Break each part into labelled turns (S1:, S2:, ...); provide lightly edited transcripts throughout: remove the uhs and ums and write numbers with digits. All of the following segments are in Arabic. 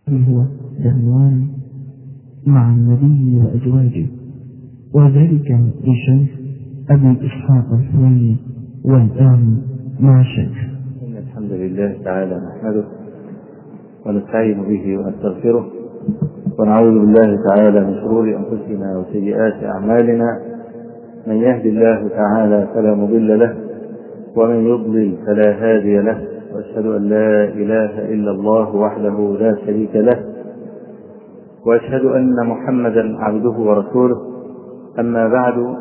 S1: هو بعنوان مع النبي وأزواجه، وذلك لشيخ أبي إسحاق الثاني. والآن مع شيخ.
S2: إن الحمد لله تعالى نحمده ونستعين به ونستغفره ونعوذ بالله تعالى من شرور أنفسنا وسيئات أعمالنا، من يهد الله تعالى فلا مضل له ومن يضلل فلا هادي له، وأشهد أن لا إله إلا الله وحده لا شريك له، وأشهد أن محمدا عبده ورسوله. أما بعد،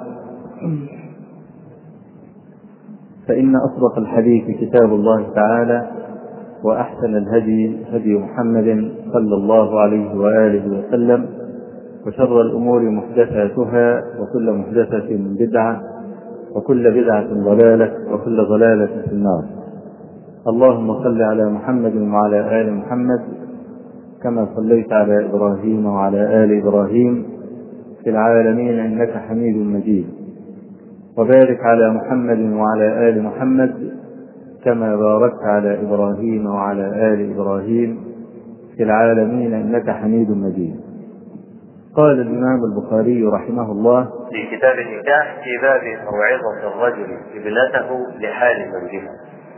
S2: فإن أصدق الحديث كتاب الله تعالى، وأحسن الهدي هدي محمد صلى الله عليه وآله وسلم، وشر الأمور محدثاتها، وكل محدثة بدعة، وكل بدعة ضلالة، وكل ضلالة في النار. اللهم صل على محمد وعلى آل محمد كما صليت على إبراهيم وعلى آل إبراهيم في العالمين إنك حميد مجيد، وبارك على محمد وعلى آل محمد كما باركت على إبراهيم وعلى آل إبراهيم في العالمين إنك حميد مجيد. قال الإمام البخاري رحمه الله
S3: في كتاب النكاح في باب موعظة الرجل ابنته لحال زوجها.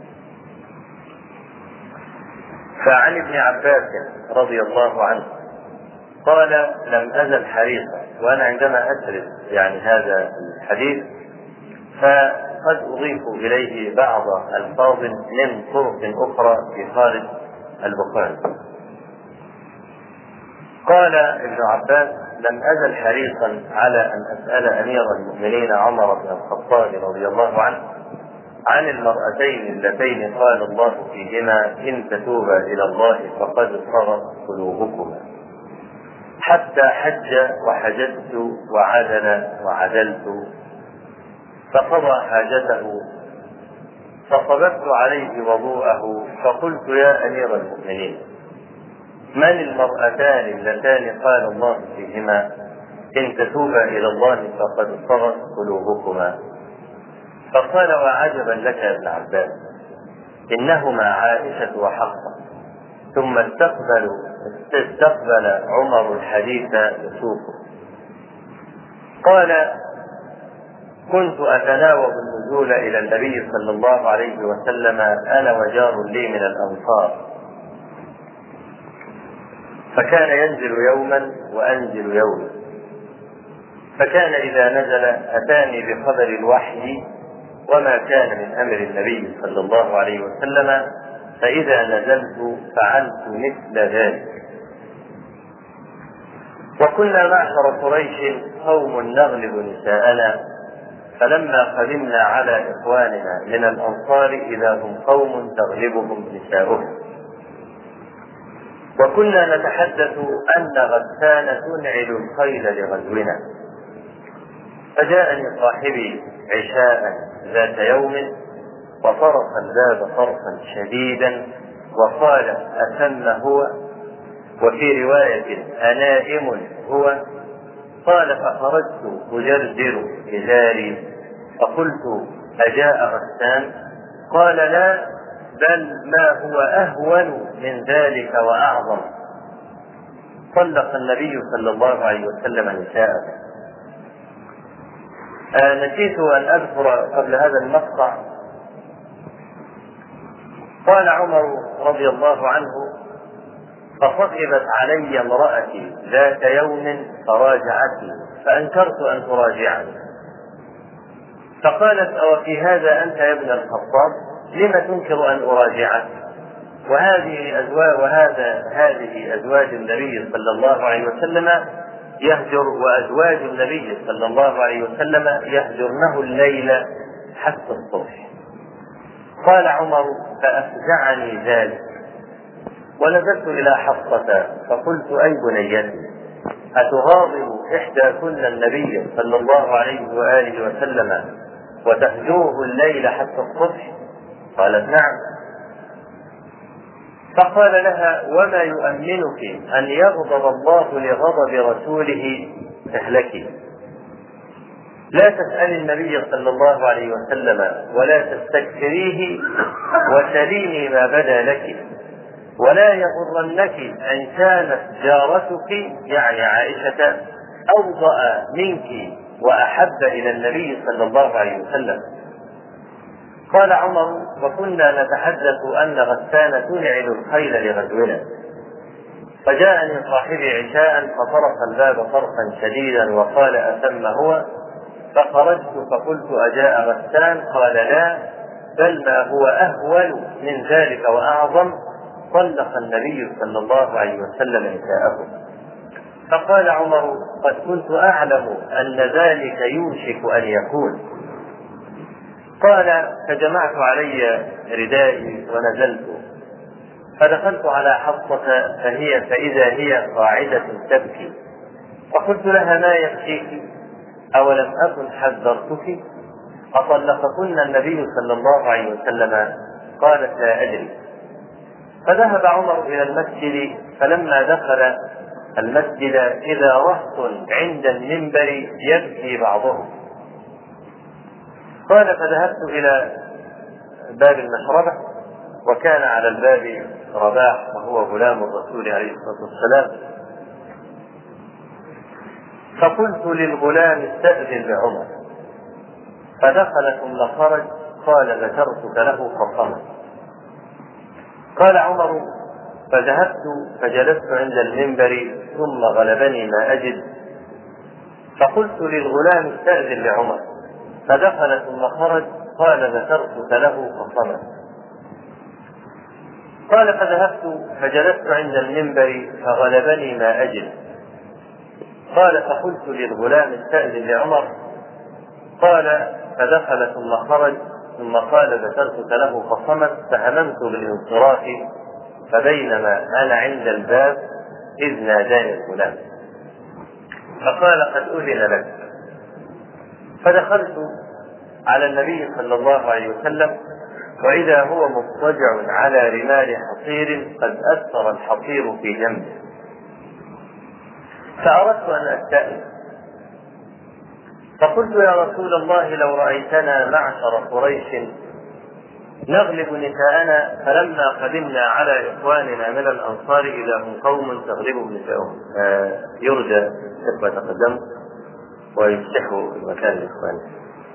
S3: فعن ابن عباس رضي الله عنه قال: لم أزل حريصا، وأنا عندما أسرد هذا الحديث فقد أضيف إليه بعض ألفاظ من طرق أخرى في خارج البخاري. قال ابن عباس: لم أزل حريصا على أن أسأل أمير المؤمنين عمر بن الخطاب رضي الله عنه عن المرأتين اللتين قال الله فيهما: إن تتوبا إلى الله فقد صغت قلوبكما، حتى حج وحججت وعدل وعدلت، فقضى حاجته، فصببت عليه وضوءه، فقلت: يا أمير المؤمنين، من المرأتان اللتان قال الله فيهما: إن تتوبا إلى الله فقد صغت قلوبكما؟ فقال: وعجبا لك يا ابن عباس، إنهما عائشة وحفصة. ثم استقبل عمر الحديث يسوقه. قال: كنت أتناوب النزول إلى النبي صلى الله عليه وسلم أنا وجار لي من الأنصار، فكان ينزل يوما وأنزل يوما، فكان إذا نزل أتاني بخبر الوحي وما كان من أمر النبي صلى الله عليه وسلم، فإذا نزلت فعلت مثل ذلك. وكنا معشر قريش قوم نغلب نساءنا، فلما قدمنا على إخواننا من الأنصار إذا هم قوم تغلبهم نساؤهم، وكنا نتحدث أن غسان تنعل الخيل لغزونا. فجاءني صاحبي عشاء ذات يوم وطرق الباب طرقا شديدا وقال: أتم هو؟ وفي رواية: أنائم هو؟ قال: فخرجت أجردر إزاري، فقلت: أجاء غسان؟ قال: لا، بل ما هو أهون من ذلك وأعظم. طلق النبي صلى الله عليه وسلم نساءه. نسيت أن أذكر قبل هذا المقطع، قال عمر رضي الله عنه: فصخبت علي امرأتي ذات يوم فراجعتني، فأنكرت أن تراجعني، فقالت: أو في هذا أنت يا ابن الخطاب؟ لم تنكر أن أراجعك؟ هذه أزواج النبي صلى الله عليه وسلم يهجر، وأزواج النبي صلى الله عليه وسلم يهجرنه الليل حتى الصبح. قال عمر: فأفزعني ذلك، ونزلت إلى حفصة فقلت: أي بنيتي، أتغاضب إحداكن النبي صلى الله عليه وآله وسلم وتهجوه الليل حتى الصبح؟ قالت: نعم. فقال لها: وما يؤمنك أن يغضب الله لغضب رسوله تهلكي؟ لا تسألي النبي صلى الله عليه وسلم ولا تستكثريه، وسليني ما بدا لك، ولا يغرنك أن كانت جارتك يعني عائشة أوضأ منك وأحب إلى النبي صلى الله عليه وسلم. قال عمر: وكنا نتحدث أن غسان تنعل الخيل لغزونا، فجاءني صاحبي عشاء فطرق الباب طرقا شديدا وقال: أثم هو؟ فخرجت فقلت: أجاء غسان؟ قال: لا، بل ما هو أهول من ذلك وأعظم، طلق النبي صلى الله عليه وسلم نساءه. فقال عمر: قد كنت أعلم أن ذلك يوشك أن يكون. قال: فجمعت علي ردائي ونزلت، فدخلت على حفصة فإذا هي قاعدة تبكي، فقلت لها: ما يبكيك؟ أولم أكن حذرتك؟ أطلقكن النبي صلى الله عليه وسلم؟ قالت: لا أدري. فذهب عمر إلى المسجد، فلما دخل المسجد إذا رهط عند المنبر يبكي بعضهم. قال: فذهبت إلى باب المشربة، وكان على الباب رباح وهو غلام الرسول عليه الصلاة والسلام، فقلت للغلام: استأذن بعمر. فدخل ثم خرج، قال: ذكرتك له فصمت. قال عمر: فذهبت فجلست عند المنبر ثم غلبني ما أجد، فقلت للغلام: استأذن لعمر. فدخل ثم خرج، قال: ذكرتك له فصمت. قال: فذهبت فجلست عند المنبر فغلبني ما أجد. قال: فقلت للغلام: استأذن لعمر. قال: فدخل ثم خرج، ثم قال: ذكرتك له فصمت. فهممت بالانصراف، فبينما أنا عند الباب إذ ناداني الغلام فقال: قد أذن لك. فدخلت على النبي صلى الله عليه وسلم، وإذا هو مضطجع على رمال حصير قد أثر الحصير في جنبه، فأردت أن أستأذن، فقلت: يا رسول الله، لو رأيتنا معشر قريش نغلب نساءنا، فلما قدمنا على إخواننا من الأنصار إذا هم قوم تغلبهم نساءهم. يرجى إخوة يتقدموا ويفتحوا المكان لإخوانهم.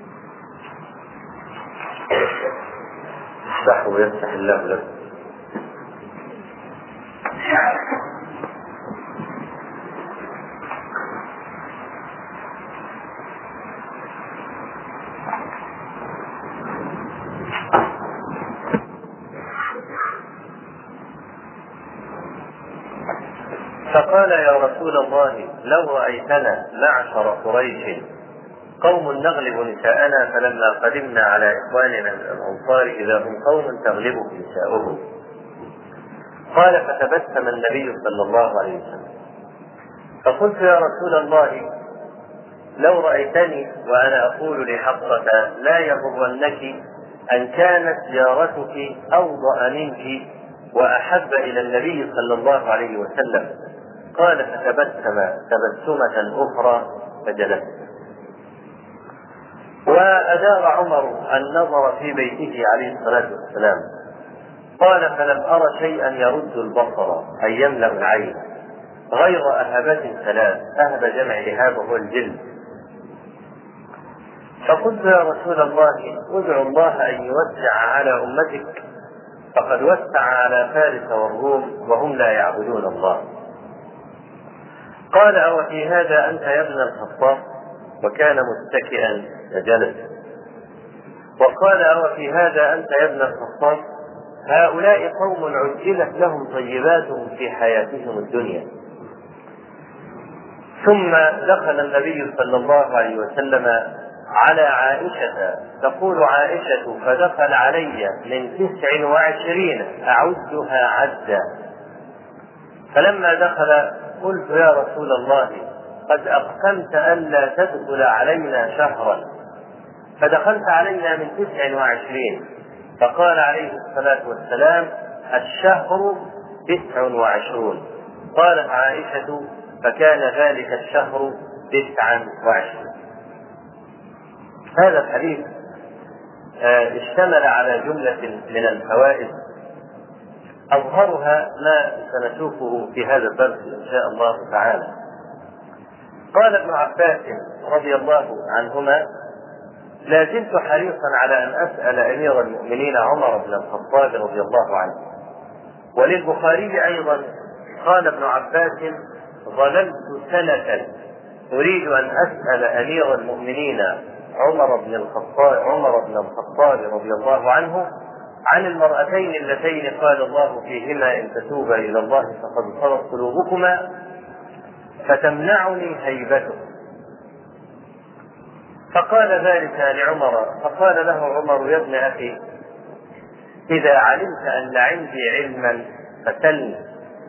S3: افتحوا ويفتح الله لكم. فقال: يا رسول الله، لو رأيتنا معشر قريش قوم نغلب نساءنا، فلما قدمنا على إخواننا من الأنصار إذا هم قوم تغلبهم نساؤهم. قال: فتبسم النبي صلى الله عليه وسلم. فقلت: يا رسول الله، لو رأيتني وأنا أقول لحفصة: لا يغرنك أن كانت جارتك أوضأ منك وأحب إلى النبي صلى الله عليه وسلم. قال: فتبسم تبسمة أخرى فجلس. وأدار عمر النظر في بيته عليه الصلاة والسلام. قال: فلم أر شيئا يرد البصر أي يملأ العين غير أهبة ثلاث. أهب جمع إهاب هو الجلد. فقلت: يا رسول الله، ادعو الله أن يوسع على أمتك، فقد وسع على فارس والروم وهم لا يعبدون الله. قال: أو في هذا أنت يا ابن الخطاب؟ وكان متكئا فجلس. وقال: أو في هذا أنت يا ابن الخطاب؟ هؤلاء قوم عجلت لهم طيباتهم في حياتهم الدنيا. ثم دخل النبي صلى الله عليه وسلم على عائشة، تقول عائشة: فدخل علي من 29 أعدها عدا. فلما دخل قلت: يا رسول الله، قد أقسمت ألا تدخل علينا شهرا، فدخلت علينا من 29. فقال عليه الصلاة والسلام: الشهر 29. قالت عائشة: فكان ذلك الشهر 29. هذا الحديث اشتمل على جملة من الفوائد أظهرها ما سنشوفه في هذا الدرس إن شاء الله تعالى. قال ابن عباس رضي الله عنهما: لا زلت حريصا على أن أسأل أمير المؤمنين عمر بن الخطاب رضي الله عنه. وللبخاري أيضا قال ابن عباس: ظللت سنة أريد أن أسأل أمير المؤمنين عمر بن الخطاب رضي الله عنه عن المرأتين اللتين قال الله فيهما: إن تتوبا إلى الله فقد صغت قلوبكما، فتمنعني هيبته. فقال ذلك لعمر، فقال له عمر: يا ابن أخي، إذا علمت أن عندي علما فسلني.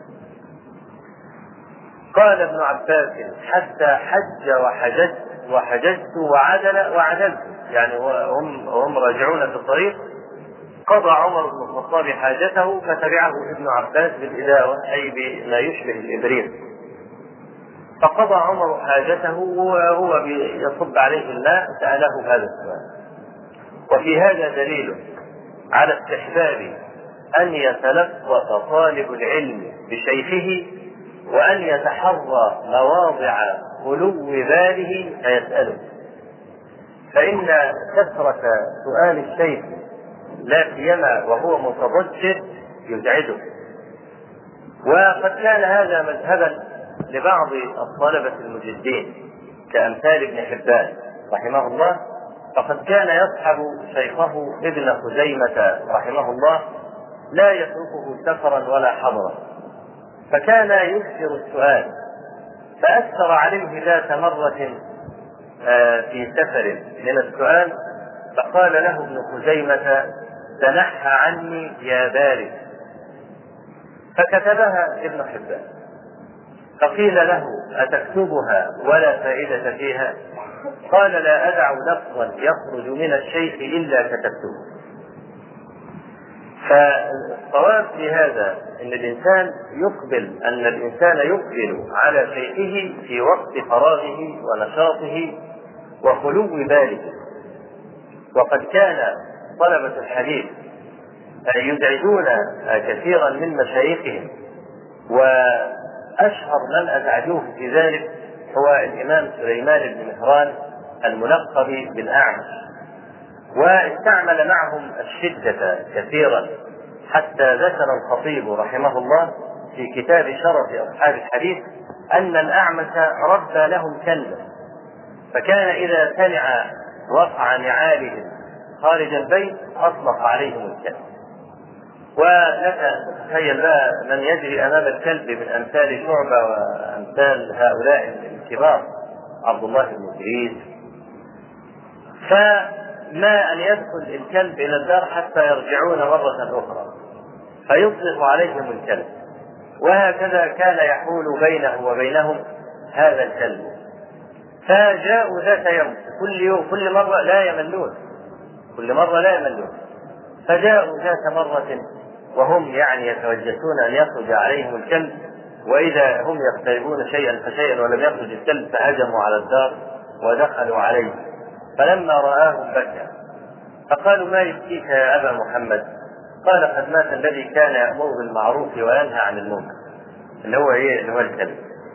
S3: قال ابن عباس: حتى حج وحججت وعدلت، يعني هم راجعون في الطريق، قضى عمر بن الخطاب حاجته فتبعه ابن عباس بالإداوة، أي بما يشبه الإبريق. فقضى عمر حاجته وهو يصب عليه الماء سأله هذا السؤال. وفي هذا دليل على استحباب أن يتلفظ طالب العلم بشيخه وأن يتحرى مواضع خلو باله فيسأله، فإن كثرة سؤال الشيخ لا سيما وهو متضجر يزعجه. وقد كان هذا مذهبا لبعض الطلبة المجدين كأمثال ابن حبان رحمه الله، فقد كان يصحب شيخه ابن خزيمة رحمه الله لا يتركه سفرا ولا حضرا، فكان يكثر السؤال، فأكثر عليه ذات مرة في سفر من السؤال، فقال له ابن خزيمة: تنحى عني يا بارد. فكتبها ابن حبان، فقيل له: أتكتبها ولا فائدة فيها؟ قال: لا أدع لفظا يخرج من الشيخ إلا كتبته. فالصواب في هذا أن الإنسان يقبل على شيخه في وقت فراغه ونشاطه وخلو باله. وقد كان طلبة الحديث يزعجون كثيرا من مشايخهم، وأشهر من أزعجوه في ذلك هو الإمام سليمان بن مهران الملقب بالأعمش، واستعمل معهم الشدة كثيرا، حتى ذكر الخطيب رحمه الله في كتاب شرف أصحاب الحديث أن الأعمش ربى لهم كلبا، فكان إذا سمع وقع نعالهم خارج البيت أطلق عليهم الكلب. ولك تتخيل بقى من يجري أمام الكلب من أمثال شعبة وأمثال هؤلاء الكبار، عبد الله بن إدريس، فما أن يدخل الكلب إلى الدار حتى يرجعون مرة أخرى فيطلق عليهم الكلب، وهكذا كان يحول بينه وبينهم هذا الكلب. فجاءوا ذات يوم، كل مرة لا يملون، فجاءوا ذات مرة وهم يتوجسون أن يخرج عليهم الكلب، وإذا هم يقتربون شيئا فشيئا ولم يخرج الكلب فهجموا على الدار ودخلوا عليه، فلما رآهم بكى، فقالوا: ما يبكيك يا أبا محمد؟ قال: قد مات الذي كان يأمر بالمعروف وينهى عن المنكر، اللي هو الكلب.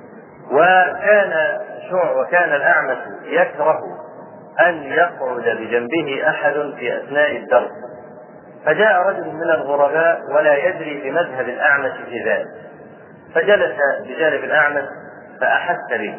S3: وكان الأعمش يكره أن يقعد بجنبه أحد في أثناء الدرس، فجاء رجل من الغرباء ولا يدري بمذهب الأعمش في ذلك، فجلس بجانب الأعمش فأحس به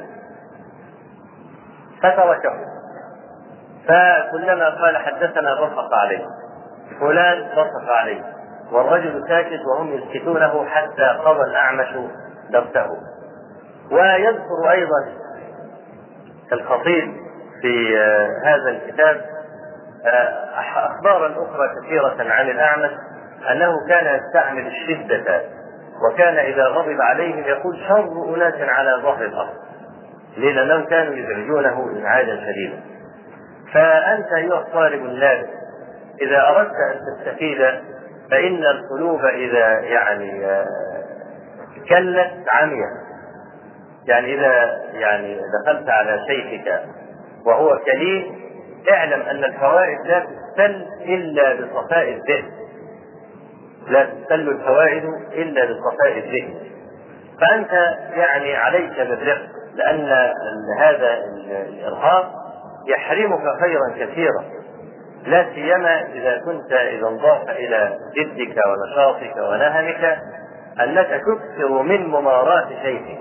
S3: فتركه، فكلما قال حدثنا بصق عليه، فلان بصق عليه، والرجل ساكت وهم يسكتونه حتى قضى الأعمش درسه. ويذكر أيضا الخطيب في هذا الكتاب أخبارا أخرى كثيرة عن الأعمش، أنه كان يستعمل الشدة، وكان إذا غضب عليهم يقول: شر أناس على ظهر الأرض، لأنهم كانوا يزعجونه إزعاجا شديدا. فأنت أيها الطالب اللابس إذا أردت أن تستفيد فإن القلوب إذا كلت عمية، إذا دخلت على شيخك وهو كليل اعلم أن الفوائد لا تستل إلا بصفاء الذهن، لا تستل الفوائد إلا بصفاء الذهن. فأنت يعني عليك بالرفق، لأن هذا الإرهاق يحرمك خيرا كثيرا، لا سيما إذا انضاف إلى جدك ونشاطك ونهمك أنك تكثر من مماراة شيء.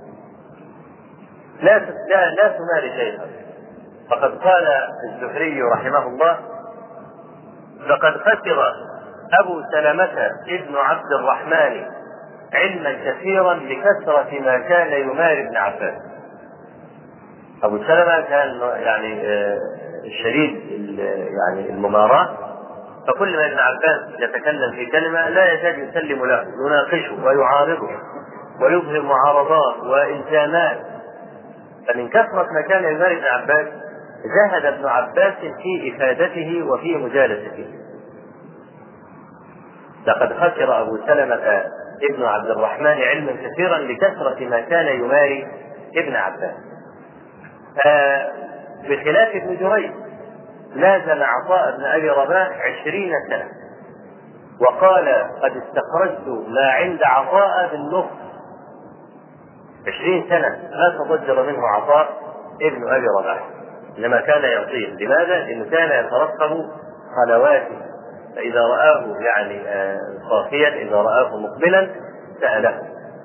S3: لا تماري شيئا. فقد قال الزهري رحمه الله: لقد خسر أبو سلمة ابن عبد الرحمن علما كثيرا لكثرة ما كان يماري ابن عباس. أبو سلمة كان يعني شديد يعني المماراة، فكل ما ابن عباس يتكلم في كلمة لا يكاد يسلم له، يناقشه ويعارضه ويظهر معارضات والتزامات. فمن كثرة ما كان يماري ابن عباس جاهد ابن عباس في إفادته وفي مجالسته. لقد خسر أبو سلمة ابن عبد الرحمن علما كثيرا لكثرة ما كان يماري ابن عباس. بخلاف ابن جريج لازم عطاء بن أبي رباح 20 سنة، وقال: قد استخرجت ما عند عطاء بالنصف. 20 سنة ما تضجر منه عطاء ابن أبي رباح، إنما كان يعطيه. لماذا؟ لأنه كان يترقب خلواته، فإذا رآه يعني صافيا، إذا رآه مقبلا سأله.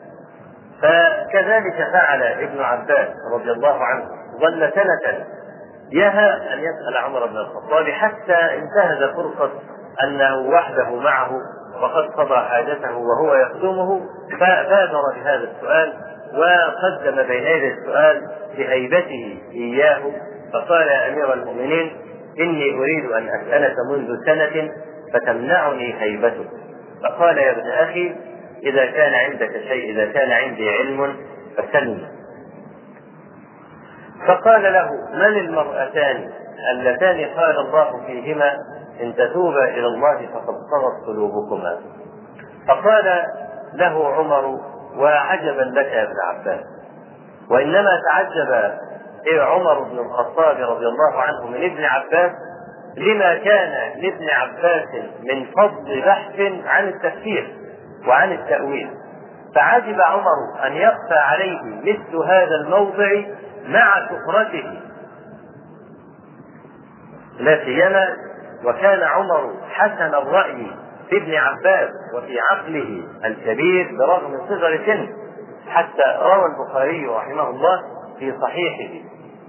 S3: فكذلك فعل ابن عباس رضي الله عنه، ظل سنة يهى أن يسأل عمر بن الخطاب حتى انتهز فرصة أنه وحده معه وقد قضى حاجته وهو يخدمه، فبادر بهذا السؤال وقدم بين يدي السؤال بهيبته إياه، فقال: يا أمير المؤمنين، إني أريد أن أسألك منذ سنة فتمنعني هيبتك. فقال: يا ابن أخي، إذا كان عندك شيء، إذا كان عندي علم فسلني. فقال له: من المرأتان اللتان قال الله فيهما إن تتوبا إلى الله فقد صغت قلوبكما؟ فقال له عمر: وعجبا لك يا ابن عباس. وإنما تعجب عمر بن الخطاب رضي الله عنه من ابن عباس لما كان لابن عباس من فضل بحث عن التفسير وعن التأويل، فعجب عمر أن يخفى عليه مثل هذا الموضع مع شهرته، لا سيما وكان عمر حسن الرأي في ابن عباس وفي عقله الكبير برغم صغر سنه، حتى روى البخاري رحمه الله في صحيحه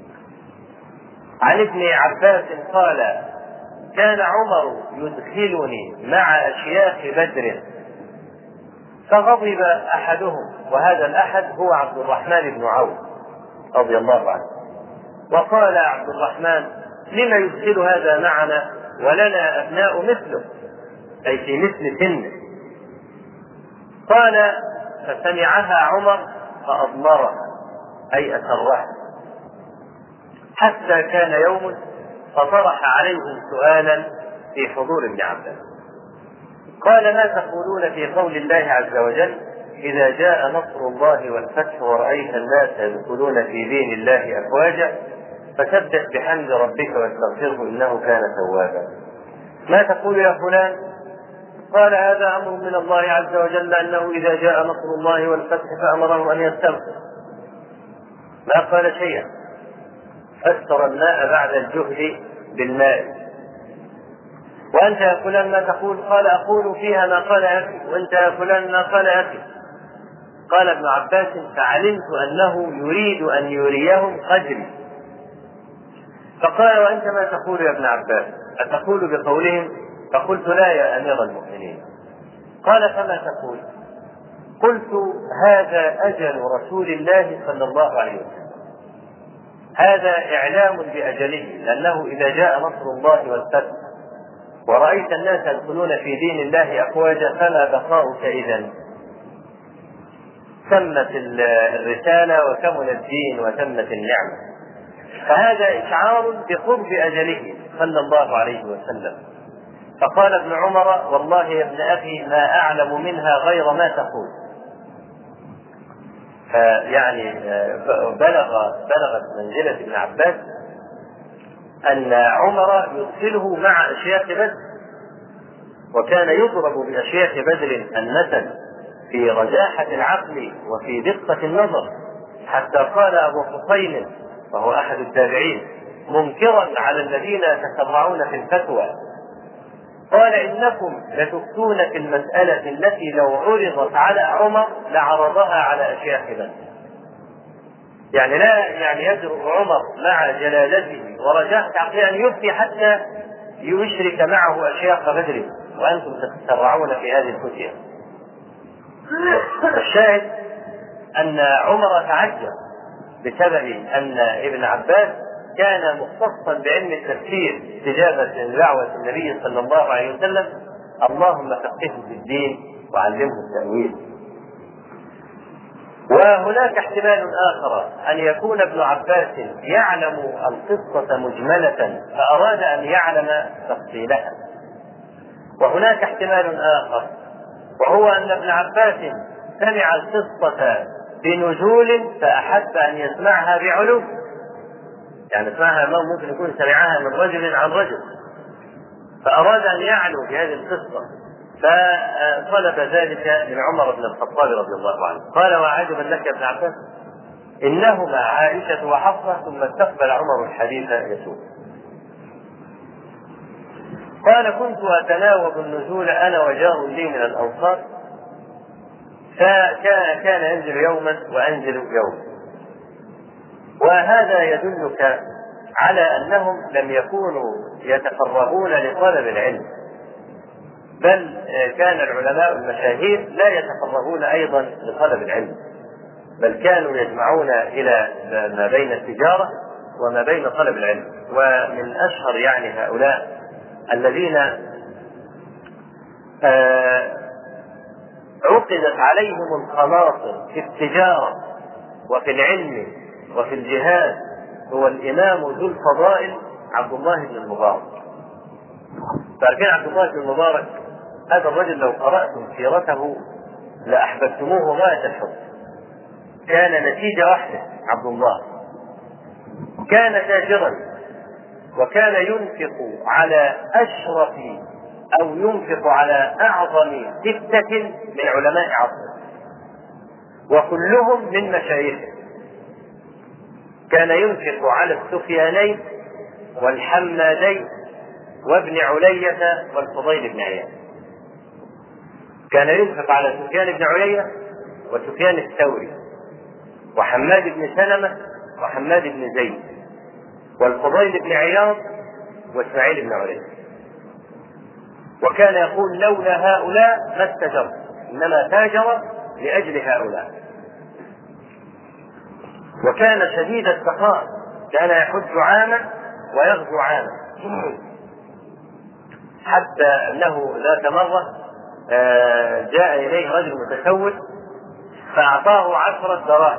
S3: عن ابن عباس قال: كان عمر يدخلني مع أشياخ بدر فغضب أحدهم، وهذا الأحد هو عبد الرحمن بن عوف رضي الله عنه، وقال عبد الرحمن: لما يدخل هذا معنا ولنا أبناء مثله، أي في مثل سنه؟ قال: فسمعها عمر فأضمرها، أي أسرها، حتى كان يوم فطرح عليهم سؤالا في حضور ابن عباس. قال: ما تقولون في قول الله عز وجل: إذا جاء نصر الله والفتح ورأيت الناس يدخلون في دين الله أفواجا فسبح بحمد ربك واستغفره إنه كان توابا؟ ما تقول يا فلان؟ قال: هذا أمر من الله عز وجل أنه إذا جاء نصر الله والفتح فأمره أن يستغفر. ما قال شيئا، فسر الماء بعد الجهد بالماء. وأنت يا فلان ما تقول؟ قال: أقول فيها ما قال أخي. وأنت يا فلان ما قال أخي. قال ابن عباس: فعلمت أنه يريد أن يريهم قدري. فقال: وأنت ما تقول يا ابن عباس؟ أتقول بقولهم؟ فقلت: لا يا أمير المؤمنين. قال: فما تقول؟ قلت: هذا أجل رسول الله صلى الله عليه وسلم، هذا إعلام بأجله، لأنه إذا جاء نصر الله والفتح ورأيت الناس يدخلون في دين الله أفواجا فما بقاؤك إذن؟ تمت الرسالة وكمل الدين وتمت النعمة. فهذا إشعار بقرب أجله صلى الله عليه وسلم. فقال ابن عمر: والله يا ابن أخي ما أعلم منها غير ما تقول. فيعني بلغت منزلة ابن عباس أن عمر يرسله مع أشياخ بدر، وكان يضرب بأشياخ بدر المثل في رجاحة العقل وفي دقة النظر، حتى قال أبو حسين وهو أحد التابعين منكرا على الذين يتسرعون في الفتوى، قال إنكم لتفتون في المسألة التي لو عرضت على عمر لعرضها على أشياخ بدر. يعني لا يجرؤ عمر مع جلالته ورجاحة عقله أن يفتي حتى يشرك معه أشياخ بدر، وأنتم تتسرعون في هذه الفتية. الشاهد أن عمر تعجب بسبب أن ابن عباس كان مختصا بعلم التفسير استجابة لدعوة النبي صلى الله عليه وسلم: اللهم فقهه في الدين وعلمه التأويل. وهناك احتمال آخر أن يكون ابن عباس يعلم القصة مجملة فأراد أن يعلم تفصيلها. وهناك احتمال آخر، وهو أن ابن عباس سمع القصة بنزول فأحب أن يسمعها بعلو، يعني اسمعها ممكن يكون سمعها من رجل عن رجل فأراد أن يعلو بهذه القصة، فطلب ذلك من عمر بن الخطاب رضي الله عنه. قال: وعجبا لك يا ابن عباس، إنهما عائشة وحفصة. ثم استقبل عمر الحديث يسوع. قال: كنت أتناوب النزول أنا وجار لي من الأنصار، فكان ينزل يوما وأنزل يوما. وهذا يدلك على أنهم لم يكونوا يتفرغون لطلب العلم، بل كان العلماء المشاهير لا يتفرغون أيضا لطلب العلم، بل كانوا يجمعون إلى ما بين التجارة وما بين طلب العلم. ومن أشهر هؤلاء الذين عقدت عليهم الخلاصر في التجارة وفي العلم وفي الجهاد هو الإمام ذو الفضائل عبد الله بن المبارك. فعارفين عبد الله بن المبارك هذا الرجل لو قرأتم سيرته لأحببتموه غاية الحب. كان نتيجة واحدة عبد الله، كان تاجرا وكان ينفق على أشرف أو ينفق على أعظم 6 من علماء عصره وكلهم من مشايخه. كان ينفق على السفيانين والحمادين وابن علية والفضيل بن عياض. كان ينفق على سفيان بن علية وسفيان الثوري وحماد بن سلمة وحماد بن زيد والفضيل بن عياض واسماعيل بن علية. وكان يقول: لولا هؤلاء ما استجرت، إنما تاجر لأجل هؤلاء. وكان شديد السخاء، كان يحج عاما ويغزو عاما، حتى أنه ذات مرة جاء إليه رجل متسول فأعطاه 10 دراهم،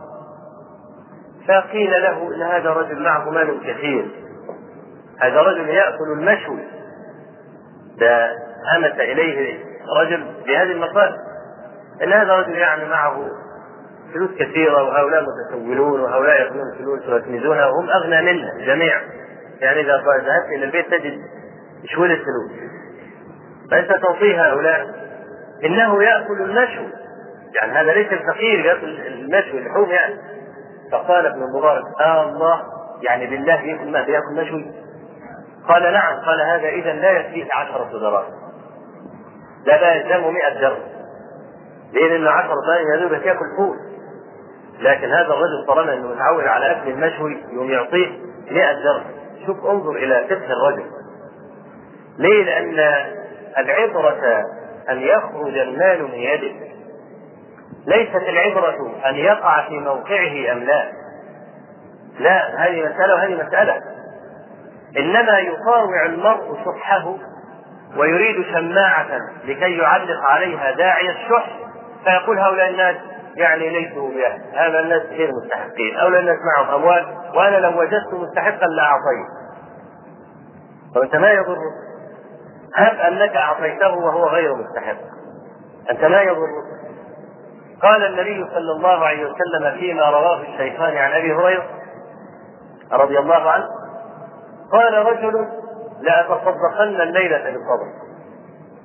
S3: فقيل له: إن هذا رجل معه مال كثير، هذا رجل يأكل المشوي. ده همس إليه رجل بهذه المقال، إن هذا رجل معه فلوس كثيرة، وهؤلاء متسولون وهؤلاء يأخذون فلوس ويكنزونها وهم أغنى منا جميعا. إذا ذهبت إلى البيت تجد شوية الفلوس، فأنت تعطي هؤلاء، إنه يأكل المشوي، هذا ليس الفقير يأكل المشوي اللحوم فقال ابن المبارك: الله، بالله بيأكل مشوي؟ قال: نعم. قال: هذا إذا لا يكفيه 10 دراهم، لا يلزمه 100 درهم، لأن 10 دراهم يذوب يأكل فول. لكن هذا الرجل طالما أنه متعود على أكل المشوي يوم يعطيه 100 درهم. شوف، انظر إلى فقه الرجل. ليه؟ لأن العبرة أن يخرج المال من يده، ليست العبرة أن يقع في موقعه أم لا. لا، هذه مسألة وهذه مسألة. إنما يطاوع المرء شحه ويريد شماعة لكي يعلق عليها داعي الشح، فيقول: هؤلاء الناس ليسوا بأهل، هؤلاء الناس غير مستحقين، هؤلاء الناس معهم أموال، وأنا لو وجدت مستحقا لأعطيه. فأنت ما يضر، هب أنك أعطيته وهو غير مستحق، أنت ما يضر. قال النبي صلى الله عليه وسلم فيما رواه الشيخان عن أبي هريرة رضي الله عنه: قال رجل: لأتصدقن الليلة بالصدقة.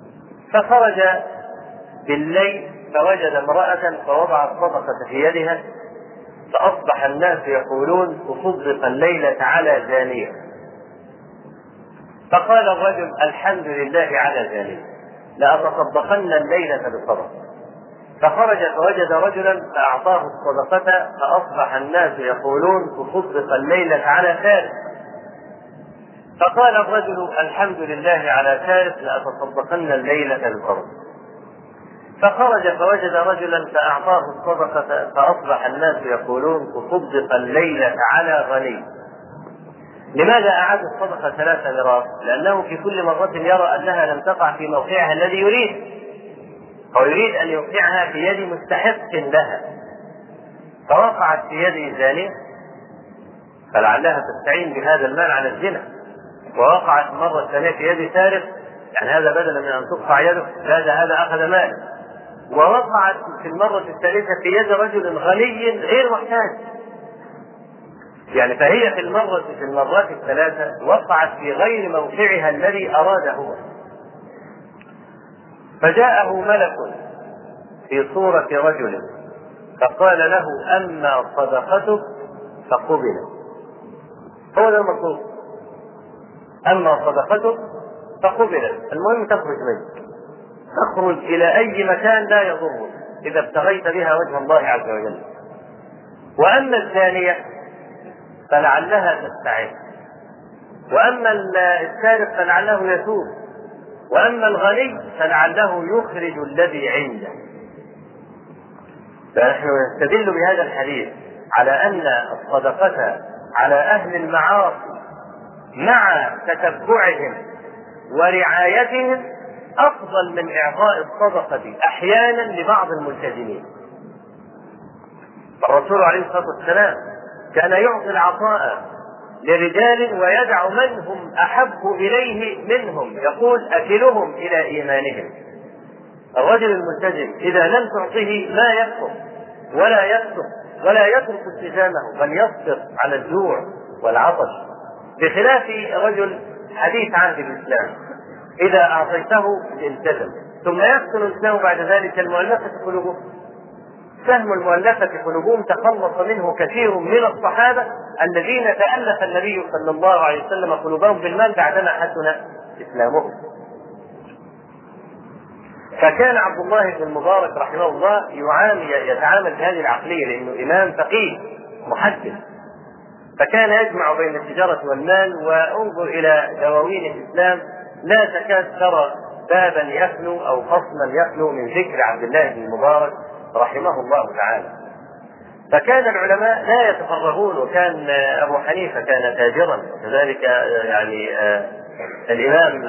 S3: فخرج بالليل فوجد امرأة فوضعت صدقة في يدها، فأصبح الناس يقولون تصدق الليلة على زانية. فقال الرجل الحمد لله على زانية، لأتصدقن الليلة بصدقة. فخرج فوجد رجلا فأعطاه الصدقة، فأصبح الناس يقولون تصدق الليلة على سارق. فقال الرجل الحمد لله على سارق، لأتصدقن الليلة بصدقة. فخرج فوجد رجلا فأعطاه الصدقة، فأصبح الناس يقولون تصدق الليلة على غني. لماذا أعاد الصدقة 3 مرات؟ لأنه في كل مرة يرى أنها لم تقع في موقعها الذي يريد، أو يريد أن يوقعها في يد مستحق لها، فوقعت في يد زانية فلعلها تستعين بهذا المال على الزنا، ووقعت مرة ثانية في يد سارق، يعني هذا بدلا من أن تقطع يده هذا أخذ مال، ووقعت في المرة الثالثة في يد رجل غني غير محتاج. يعني فهي في المرات ال3 وقعت في غير موقعها الذي أراده هو. فجاءه ملك في صورة رجل فقال له أما صدقتك فقبلت. هو ده المطلوب، أما صدقتك فقبلت. المهم تخرج منه، تخرج إلى أي مكان لا يضرك إذا ابتغيت بها وجه الله عز وجل. وأما الزانية فلعلها تستعين، وأما السارق فلعله يتوب، وأما الغني فلعله يخرج الذي عنده. فنحن نستدل بهذا الحديث على أن الصدقة على أهل المعاصي مع تتبعهم ورعايتهم أفضل من إعطاء الصدقة أحيانا لبعض الملتزمين. الرسول عليه الصلاة والسلام كان يعطي العطاء لرجال ويدع من هم أحب إليه منهم، يقول أكلهم إلى إيمانهم. الرجل الملتزم إذا لم تعطه لا يكفر ولا يكتب ولا يترك التزامه، بل يصبر على الجوع والعطش، بخلاف رجل حديث عهد بالإسلام إذا أعطيته التزم، ثم يحصل الإسلام بعد ذلك المؤلفة قلوبهم. سهم المؤلفة قلوبهم تخلص منه كثير من الصحابة الذين تألف النبي صلى الله عليه وسلم قلوبهم بالمال بعدما حسن إسلامهم. فكان عبد الله بن المبارك رحمه الله يتعامل بهذه العقلية، لأنه إمام فقيه محدث، فكان يجمع بين التجارة والمال. وانظر إلى دواوين الإسلام لا تكاد ترى بابا يخلو أو فصلا يخلو من ذكر عبد الله بن المبارك رحمه الله تعالى. فكان العلماء لا يتفرغون، وكان أبو حنيفة كان تاجرا، وكذلك يعني الإمام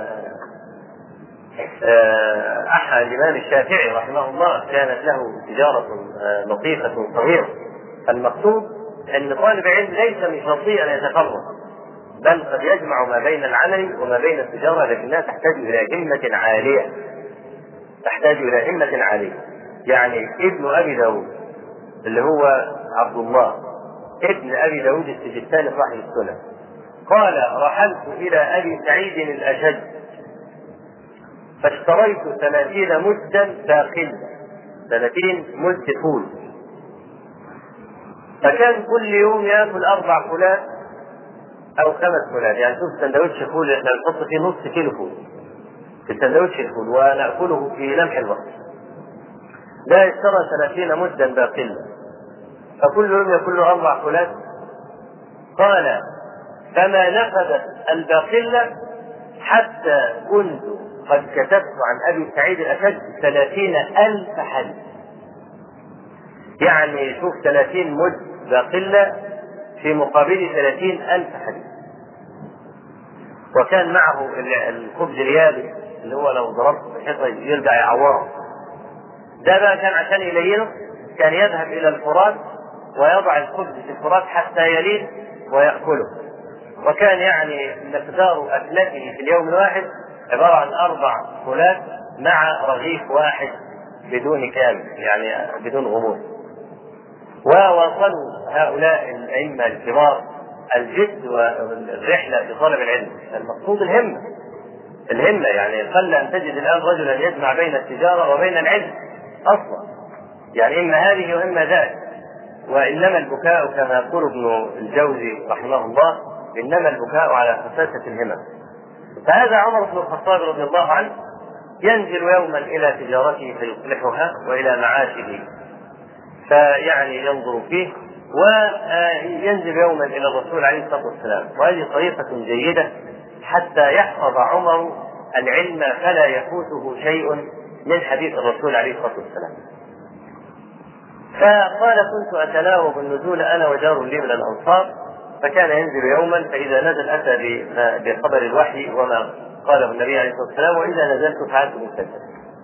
S3: الإمام الشافعي رحمه الله كانت له تجارة لطيفة صغيرة. المقصود أن طالب علم ليس من شرطه أن يتفرغ، بل قد يجمع ما بين العمل وما بين التجارة، لكنها تحتاج إلى همة عالية، تحتاج إلى همة عالية. يعني ابن أبي داود اللي هو عبد الله ابن أبي داود السجستاني صاحب السنن قال رحلت إلى أبي سعيد الأشج فاشتريت 30 مدا داخل 30 مد فول، فكان كل يوم يأكل 4 فولات أو 5 فولات. يعني شوف سندوتش فول احنا نحط فيه نص كيلو فول في سندوتش الفول ونأكله في لمح الوقت. لا اشترى 30 مدا باقلة، فكل يوم يأكل 4 فولات. قال فما نفذت الباقلة حتى كنت قد كتبت عن أبي سعيد الأشج 30,000 حديث. يعني شوف 30 مد باقلة في مقابل 30,000 حديث. وكان معه الخبز اليابس اللي هو لو ضربت بحيطة يرجع يعوره. ده بقى كان عشان يلينه كان يذهب إلى الفرات ويضع الخبز في الفرات حتى يلين ويأكله. وكان يعني مقدار أكلته في اليوم الواحد عبارة عن 4 فولات مع رغيف واحد بدون كامل، يعني بدون غموض. ووصلوا هؤلاء الأئمة الكبار الجد والرحلة في طلب العلم. المقصود الهمة، الهمة. يعني قل أن تجد الآن رجلا يجمع بين التجارة وبين العلم أصلا، يعني إما هذه وإما ذاك. وإنما البكاء كما يقول ابن الجوزي رحمه الله، إنما البكاء على خساسة الهمم. فهذا عمر بن الخطاب رضي الله عنه ينزل يوما إلى تجارته فيصلحها وإلى معاشه فيعني ينظر فيه، وينزل يوما إلى الرسول عليه الصلاة والسلام. وهذه طريقة جيدة حتى يحفظ عمر العلم فلا يفوته شيء من حديث الرسول عليه الصلاة والسلام. فقال: كنت أتناوب النزول أنا وجار لي من الأنصار، فكان ينزل يوما فإذا نزل أتى بخبر الوحي وما قاله النبي عليه الصلاة والسلام، وإذا نزلت فعلت مستجد.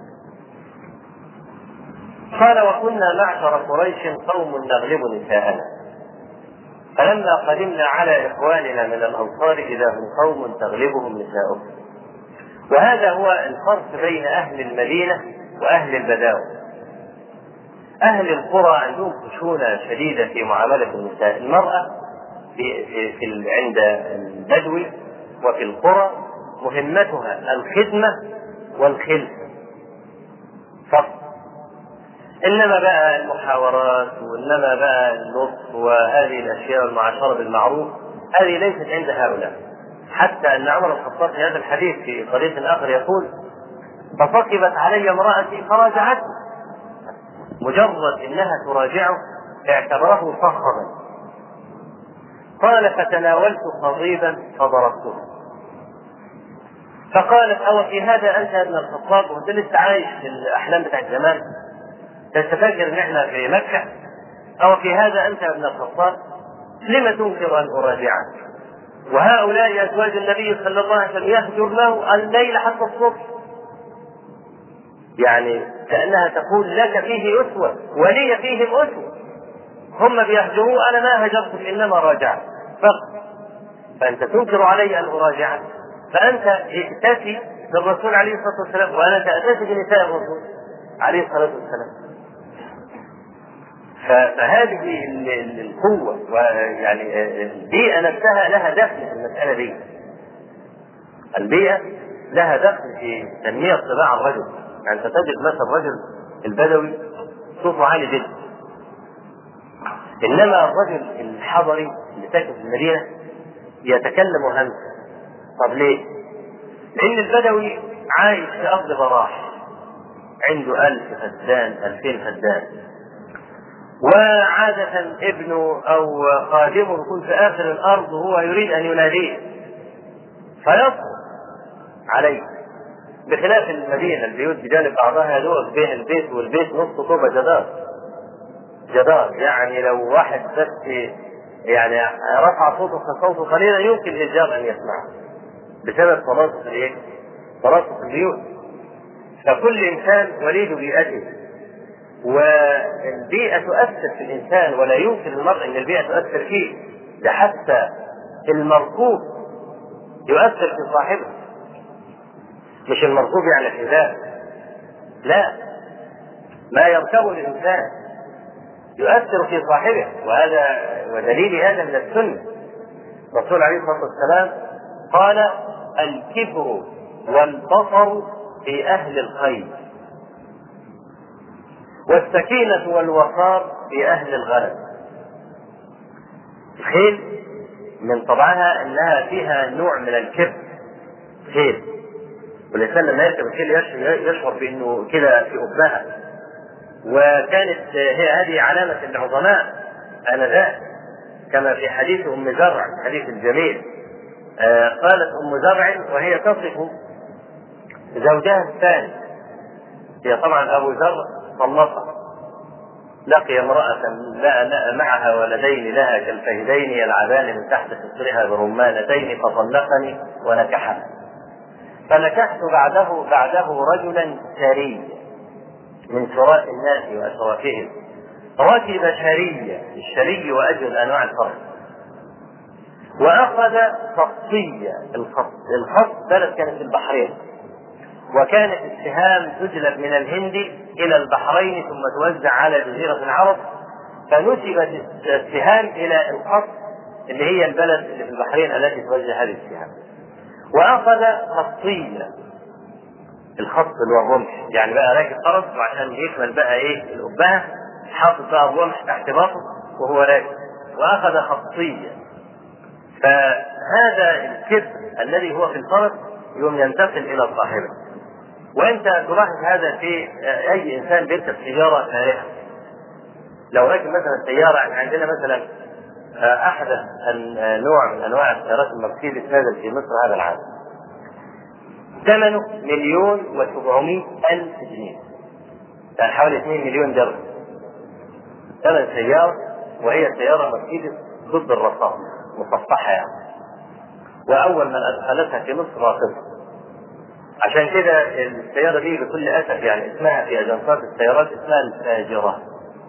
S3: قال: وكنا معشر قريش قوم نغلب نساءنا، فلما قدمنا على إخواننا من الأنصار إذا هم قوم تغلبهم نساؤهم. وهذا هو الفرق بين أهل المدينة وأهل البداوة. أهل القرى عندهم خشونة شديدة في معاملة النساء. المرأة عند البدو وفي القرى مهمتها الخدمة والخلفة فقط. إنما بقى المحاورات وإنما بقى اللطف وهذه الأشياء والمعاشرة بالمعروف هذه ليست عند هؤلاء. حتى أن عمر بن الخطاب في هذا الحديث في طريق آخر يقول: فصكبت علي امرأتي فراجعتني. مجرد إنها تراجعه اعتبره صخبا. قال: فتناولت قضيبا فضربته. فقالت: أو في هذا أنت يا ابن الخطاب؟ وأنت لسه عايش في الأحلام بتاعت زمان، تتفكر ان احنا في مكة؟ او في هذا انت يا ابن الخطاب؟ لم تنكر ان اراجعك؟ وهؤلاء ازواج النبي صلى الله عليه وسلم يهجرنه الليل حتى الصبح. يعني كأنها تقول: لك فيه اسوة ولي فيهم اسوة. هم بيهجروه، انا ما هجرتم انما راجعت فقط. فانت تنكر علي ان اراجعك، فانت ائتسي بالرسول عليه الصلاة والسلام وانا تأتسي بنساء الرسول عليه الصلاة والسلام. فهذه القوة، ويعني البيئة نفسها لها دخل في المسألة دي. البيئة لها دخل في تنمية طباع الرجل. يعني تجد مثلا الرجل البدوي صوته عالي جدا، إنما الرجل الحضري اللي ساكن في المدينة يتكلم همسا. طب ليه؟ لأن البدوي عايش في أرض براح، عنده 1000 فدان 2000 فدان، وعادة ابنه أو خادمه يكون في آخر الأرض وهو يريد أن يناديه فيصبر عليه. بخلاف المدينة البيوت بجانب بعضها يدور بين البيت والبيت نص طوبة جدار، يعني لو واحد بس يعني رفع صوته قليلا يمكن للجار أن يسمعه بسبب تلاصق البيوت. فكل إنسان وليد بيئته، والبيئة تؤثر في الإنسان، ولا يمكن للمرء أن البيئة تؤثر فيه. ده حتى المركوب يؤثر في صاحبه، مش المركوب يعني حذاء، لا، ما يركبه الإنسان يؤثر في صاحبه. وهذا ودليل هذا من السنة. الرسول عليه الصلاة والسلام قال: الكبر والبطر في أهل الخير، والسكينة والوقار في أهل الغلب. الخيل من طبعها أنها فيها نوع من الكبر، خيل، والإنسان لما يركب الخيل يشعر بأنه كده في أبها. وكانت هي هذه علامة العظماء آنذاك، كما في حديث أم زرع، الحديث الجميل. قالت أم زرع وهي تصف زوجها الثاني، هي طبعا أبو زرع طلقها، لقي امرأة لا معها ولدين لها كالفهدين يلعبان من تحت سترها برمانتين فطلقني ونكحها. فنكحت بعده رجلا سريا من سراء الناس وأشرافهم، ركب شرية، الشري وأجل أنواع الفرس، وأخذ قصية. القص بلد كانت في البحرين، وكانت السهام تجلب من الهند إلى البحرين ثم توزع على جزيرة العرب، فنسبت السهام إلى القص اللي هي البلد اللي في البحرين التي توزع هذه السهام. واخذ خطية، الخط اللي هو الرمح، يعني بقى راكب فرس وعشان يكمل بقى ايه الأبهة حاطط بقى الرمح تحت باطه وهو راكب، واخذ خطية. فهذا الكبر الذي هو في الفرس يوم ينتقل الى صاحبه. وانت تلاحظ هذا في اي انسان بيركب سيارة فارهة. لو راكب مثلا سيارة، عندنا مثلا احدث نوع من انواع السيارات المرسيدس نزل في مصر هذا العام، ثمنه 1,700,000 جنيه، يعني حوالي 2 مليون درهم. ثمن سيارة، وهي سيارة مرسيدس ضد الرصاص، مصفحة يعني، واول من ادخلتها في مصر راقصة. عشان كده السيارة دي بكل اسف يعني اسمها في اجنسات السيارات اسمها الفاجرة.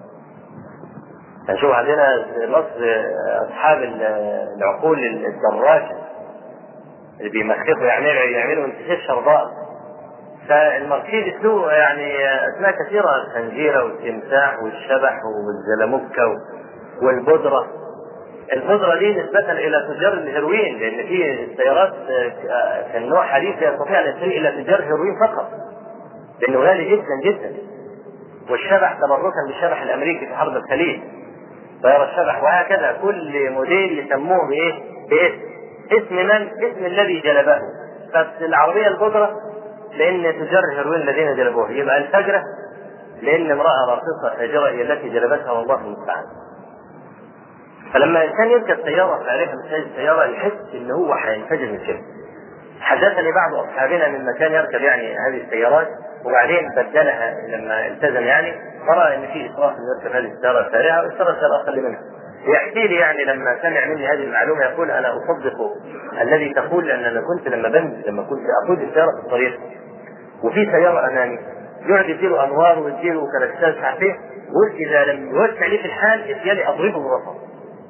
S3: هنشوف عندنا مصر اصحاب العقول الدراجة اللي بيمخخوا يعملوا انتشاش شرباء. فالمرسيدس له يعني اسماء كثيرة، الخنزيرة والتمساح والشبح والزلموكة والبودرة. البودرة دي نسبة الى تجار الهيروين، لان في السيارات كان نوع حديث يستطيع ان يصل الى تجار الهيروين فقط، لانه غالي جدا جدا. والشبح تبركا بالشبح الامريكي في حرب الخليج، طيارة الشبح، وهكذا كل موديل يسموه بايه؟ اسم من؟ اسم الذي جلبه. فالعربية البودرة لان تجار الهيروين الذين جلبوه، يبقى الفجرة لان امرأة راقصة فاجرة هي التي جلبتها والله المستعان. فلما الانسان يركب سيارة فارهة مثل هذه السيارة يحس ان هو هينفجر من الشرك. حدثني بعض اصحابنا من مكان يركب يعني هذه السيارات وبعدين بدلها لما التزم، يعني فرأى ان في اسراف انه يركب هذه السيارة الفارهة واشترى سيارة اقل منها. يحكي لي يعني لما سمع مني هذه المعلومة يقول انا اصدق الذي تقول، لان انا كنت لما كنت اقود السيارة في الطريق وفي سيارة امامي يقعد يديله انوار ويديله كلاكسات مش عارف ايه، قلت اذا لم يوسع لي في الحال يجي اضربه بالرصاص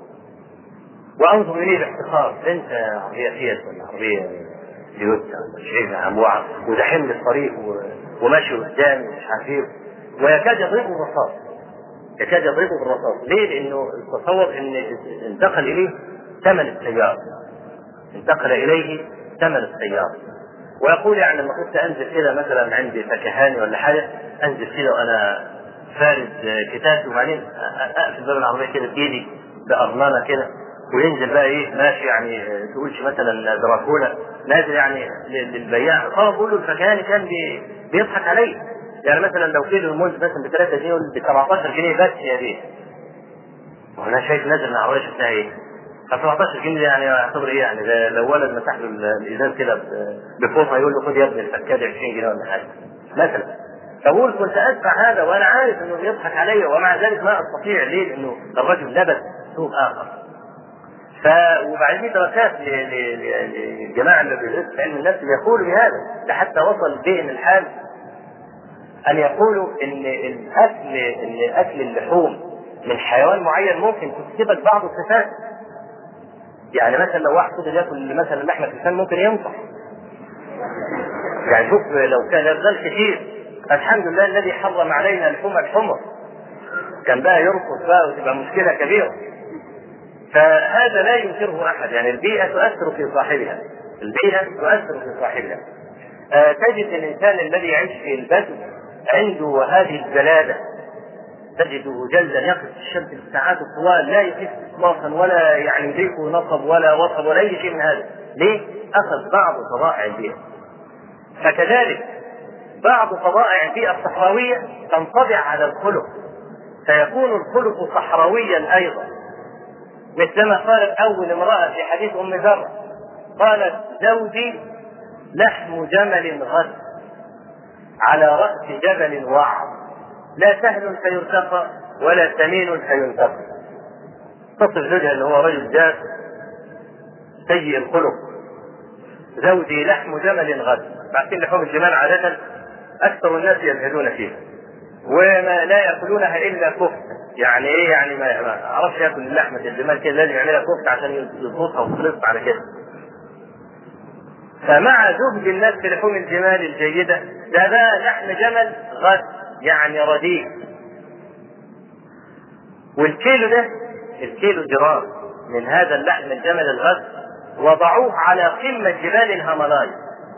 S3: وانظر اليه بافتخار، انت عربية فيات ولا عربية تويوتا شيء عموعة وده حمل الطريق وماشي قدامي مش عارف ايه، ويكاد يضربه بالرصاص، يكاد يضربه بالرصاص. ليه؟ لانه تصور ان انتقل اليه ثمن السيارة، انتقل اليه ثمن السيارة. ويقول يعني لما كنت انزل كده مثلا عندي فكهاني ولا حاجة، انزل كده وانا فارد كتابي وبعدين اقفل باب العربية كده بايدي بأرنانة كده، وينزل بقى ايه ماشي، يعني تقولش مثلا دراكولا نازل يعني للبياع. طبعا بقول له الفكهاني كان بيضحك علي، يعني مثلا لو كيلو الموز مثلا ب 3 جنيه ب 17 جنيه بس يا بيه، وانا شايف نازل من العربيه شفتها ايه؟ 17 جنيه يعني يعتبر ايه؟ يعني ده لو ولد مسح له الازاز كده بفوطه يقول له خد يا ابني الفكاد 20 جنيه ولا حاجه مثلا. فبقول كنت ادفع هذا وانا عارف انه بيضحك علي ومع ذلك ما استطيع. ليه؟ لانه الرجل لبس سوق اخر. وبعدين دراسات للجماعه اللي بيدرسوا في علم النفس يقولوا بهذا، لحتى وصل بهم الحال ان يقولوا ان اكل اللحوم من حيوان معين ممكن تكسبك بعض الصفات. يعني مثلا لو واحد فضل ياكل مثلا لحمه الانسان ممكن ينصح، يعني شوف لو كان يرزق كثير. الحمد لله الذي حرم علينا لحوم الحمر، كان بقى يرقص بقى وتبقى مشكله كبيره. فهذا لا ينكره احد، يعني البيئه تؤثر في صاحبها، البيئه تؤثر في صاحبها. تجد الانسان الذي يعيش في البدو عنده هذه الجلاده، تجده جلدا يقف في الشمس بالساعات الطوال لا يحس اطلاقا ولا يعني يضيقه نصب ولا وصب ولا اي شيء من هذا. ليه؟ اخذ بعض طبائع البيئه. فكذلك بعض طبائع البيئه الصحراويه تنطبع على الخلق، فيكون الخلق صحراويا ايضا. مثلما قالت اول امراه في حديث ام ذر، قالت زوجي لحم جمل غد على راس جبل وعر، لا سهل فيرتقى ولا سمين فينتقى. تصف زوجها اللي هو رجل جاف سيء الخلق، زوجي لحم جمل غد. بعدين لحوم الجمال عادة أكثر الناس يزهدون فيها وما لا يأكلونها إلا كفتة. يعني إيه؟ يعني ما عرفش يأكل اللحمة الجمال كده، لازم يعملها كفتة عشان يضبطها ويخلصها على كده. فمع زهد الناس في لحوم الجمال الجيدة، ده بقى لحم جمل غد يعني رديء. والكيلو ده، الكيلو جرام من هذا اللحم الجمل الغد وضعوه على قمة جبال الهيمالايا.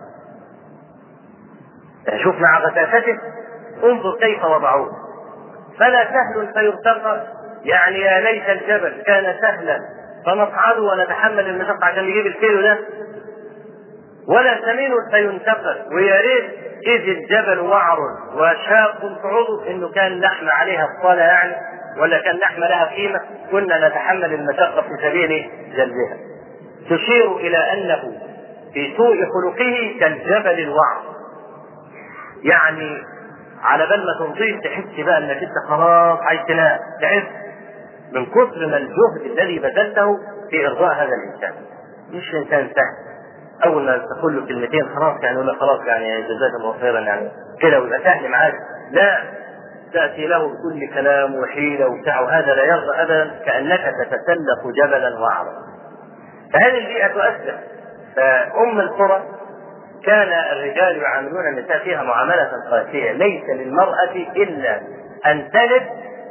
S3: شوف مع غثاثته، انظر كيف وضعوه. فلا سهل فيرتقى، يعني يا ليت الجبل كان سهلا فنصعده ونتحمل المشقة عشان نجيب الكيلو ده، ولا ثمين فينتقل، ويا ريت إذ الجبل وعر وشاق صعوده إنه كان لحم عليها الصلاة يعني، ولا كان لحم لها قيمة كنا نتحمل المشقة في سبيل جلبها. تشير إلى أنه في سوء خلقه كالجبل الوعر، يعني على بال ما تنضيف تحس بقى انك انت خلاص عايز تنام، تعب من كثر ما الجهد الذي بذلته في ارضاء هذا الانسان. مش انسان سهل اول ما تقول له كلمتين خلاص يعني ولا خلاص يعني جزاك الله خيرا يعني كده ويبقى سهل معاك، لا، تاتي له بكل كلام وحيله وبتاع، وهذا لا يرضى ابدا، كانك تتسلق جبلا وعرا. فهذه البيئه تؤثر. فام القرى كان الرجال يعاملون النساء فيها معاملة قاسية، ليس للمرأة إلا أن تلد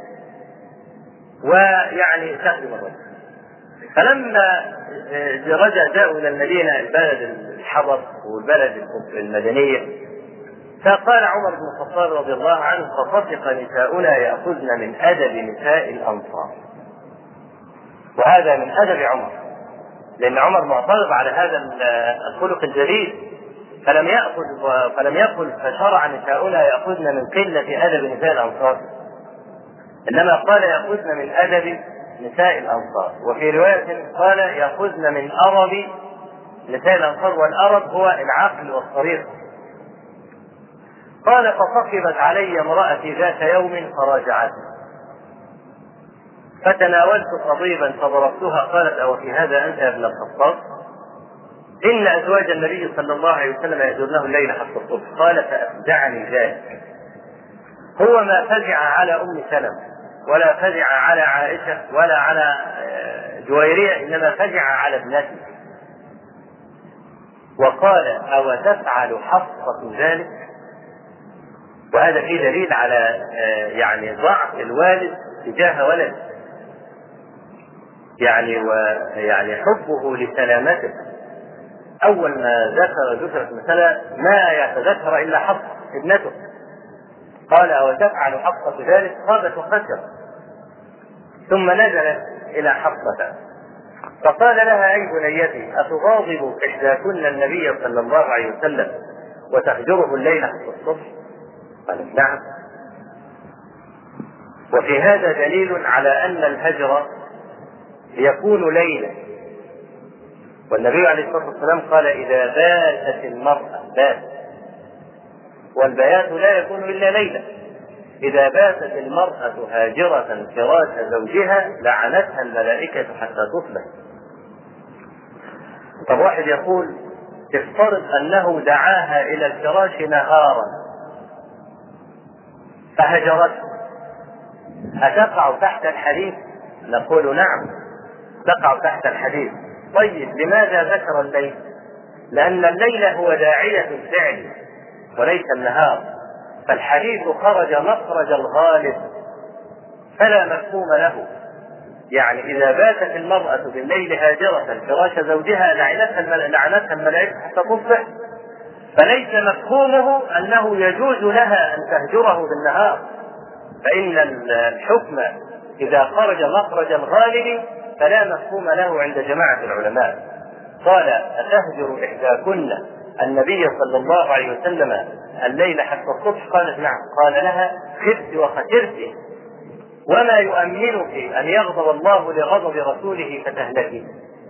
S3: ويعني تخدم الرجل. فلما جاءوا إلى المدينة، البلد الحضر والبلد المدنية، فقال عمر بن الخطاب رضي الله عنه: فصدق نساؤنا يأخذن من أدب نساء الأنصار. وهذا من أدب عمر، لأن عمر معترض على هذا الخلق الجليل، فلم يقل فشرع نساؤنا يأخذن من قلة أدب نساء الأنصار، إنما قال يأخذن من أدب نساء الأنصار. وفي رواية قال يأخذن من أرب نساء الأنصار، والأرب هو العقل والطريق. قال: فصخبت علي امرأتي ذات يوم فراجعتني، فتناولت قضيبا فضربتها. قالت: أو في هذا أنت يا ابن الخطاب؟ إن أزواج النبي صلى الله عليه وسلم يأجرنه الليل حتى الصبح. قال: فأفزعني ذلك. هو ما فزع على أم سلمة ولا فزع على عائشة ولا على جويرية، إنما فزع على ابنته. وقال: أو تفعل حفصة ذلك؟ وهذا فيه دليل على يعني ضعف الوالد تجاه ولد، يعني حبه لسلامته. أول ما ذكرت المسألة ما يتذكر إلا حفصة ابنته. قال: أو تفعل حفصة ذلك؟ خابت وخسرت. ثم نزل إلى حفصة فقال لها: أي بنيتي، أتغاضب إحداكن النبي صلى الله عليه وسلم وتهجره الليل حتى الصبح؟ قالت: نعم. وفي هذا دليل على أن الهجر يكون ليلا، والنبي عليه الصلاة والسلام قال: إذا باتت المرأة بات، والبيات لا يكون إلا ليلا. إذا باتت المرأة هاجرة فراش زوجها لعنتها الملائكة حتى تصبح. طب واحد يقول: تفترض أنه دعاها إلى الفراش نهارا فهجرته، أتقع تحت الحديث؟ نقول: نعم، تقع تحت الحديث. طيب لماذا ذكر الليل؟ لأن الليل هو داعية الفعل وليس النهار، فالحديث خرج مخرج الغالب فلا مفهوم له. يعني إذا باتت المرأة بالليل هاجرة فراش زوجها لعنتها الملائكة حتى تصبح، فليس مفهومه أنه يجوز لها أن تهجره بالنهار، فإن الحكم إذا خرج مخرج الغالب فلا مفهوم له عند جماعة العلماء. قال: أتهجر إحداكن النبي صلى الله عليه وسلم الليل حتى الصبح؟ قالت: نعم. قال لها: خبت وخسرت، وما يؤمنك أن يغضب الله لغضب رسوله فتهلكي.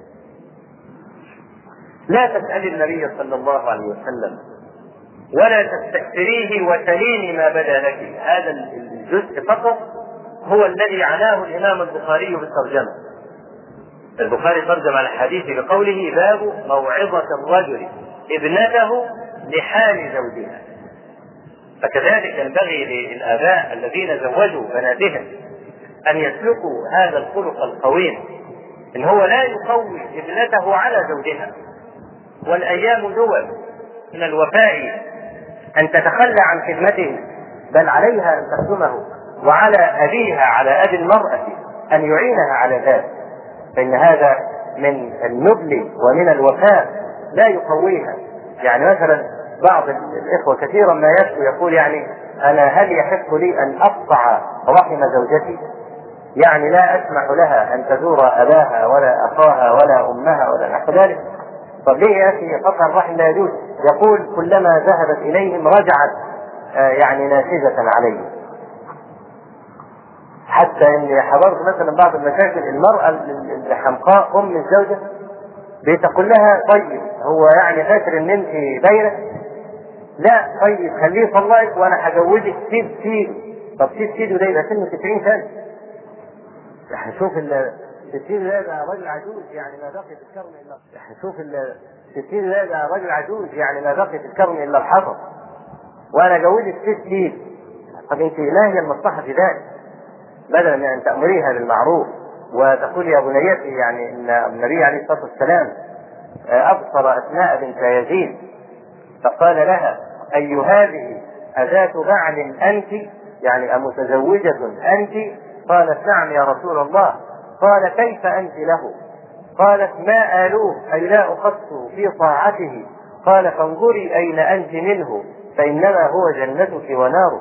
S3: لا تسألي النبي صلى الله عليه وسلم ولا تستكثريه وتليني ما بدا لك. هذا الجزء فقط هو الذي عناه الإمام البخاري بالترجمة. البخاري ترجم على الحديث بقوله: باب موعظة الرجل ابنته لحال زوجها. فكذلك ينبغي للآباء الذين زوجوا بناتهم أن يسلكوا هذا الخلق القويم، إن هو لا يقوي ابنته على زوجها. والأيام دول، من الوفاء أن تتخلى عن خدمته، بل عليها أن تخدمه، وعلى أبيها على أبي المرأة أن يعينها على ذلك، فإن هذا من النبل ومن الوفاء لا يقويها. يعني مثلا بعض الإخوة كثيرا ما يقول يعني أنا هل يحق لي أن أقطع رحم زوجتي؟ يعني لا أسمح لها أن تزور أباها ولا أخاها ولا أمها ولا نحو ذلك. طب ليه يا أخي قطع الرحم لا يجوز؟ يقول كلما ذهبت إليهم رجعت يعني ناشزة عليهم. حتى إن حضرت مثلا بعض المشاكل المرأة الحمقاء أم الزوجة بتقول لها طيب هو يعني فاكر إن أنت باينة؟ لا طيب خليه يطلقك وأنا هجوزك سيد سيد. طب سيد سيد وده يبقى سنه 90 سنة. هشوف الستين ده رجل عجوز يعني ما بقي في الكرم الا هشوف الستين ده رجل عجوز يعني ما بقي في الكرم الا الحطب وانا جوزك 60. طب انت ما هي المصلحه في ذلك؟ بدلا من ان تامريها بالمعروف وتقول يا بنيتي يعني ان النبي عليه الصلاه والسلام ابصر اسماء بنت يزيد فقال لها اي هذه اذات بعل انت يعني امتزوجه انت؟ قالت نعم يا رسول الله. قال كيف أنت له؟ قالت ما آلوه أي لا أخصه في طاعته. قال فانظري أين أنت منه فإنما هو جنتك ونارك.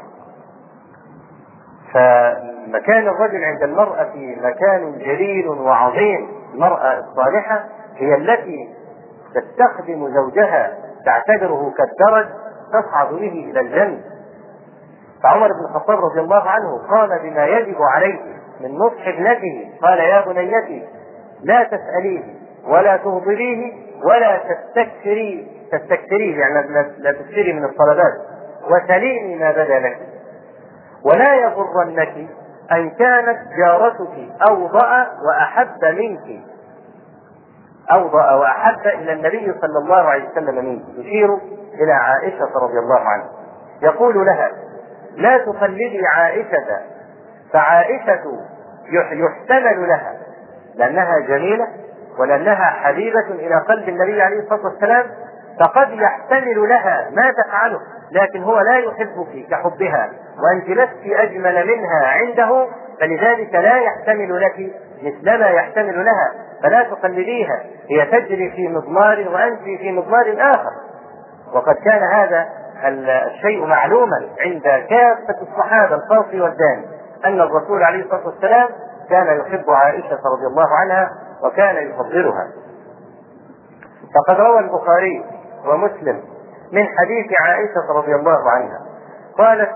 S3: فمكان الرجل عند المرأة مكان جليل وعظيم. المرأة الصالحة هي التي تستخدم زوجها تعتبره كالدرج تصعد به إلى الجنة. فعمر بن الخطاب رضي الله عنه قال بما يجب عليه من نصح ابنته قال يا بنيتي لا تسأليه ولا تغضبيه ولا تستكثريه يعني لا تكثري من الطلبات وسليني ما بدا لك ولا يغرنك أن كانت جارتك أوضأ وأحب منك أوضأ وأحب إلى النبي صلى الله عليه وسلم منك. يشير إلى عائشة رضي الله عنها يقول لها لا تقلدي عائشة فعائشة يحتمل لها لأنها جميلة ولأنها حبيبة إلى قلب النبي عليه الصلاة والسلام فقد يحتمل لها ما تفعله لكن هو لا يحبك كحبها وأنت لست أجمل منها عنده فلذلك لا يحتمل لك مثلما يحتمل لها فلا تقلديها هي تجري في مضمار وأنت في مضمار آخر. وقد كان هذا الشيء معلوما عند كافة الصحابة القاصي والداني أن الرسول عليه الصلاة والسلام كان يحب عائشة رضي الله عنها وكان يفضلها. فقد روى البخاري ومسلم من حديث عائشة رضي الله عنها قالت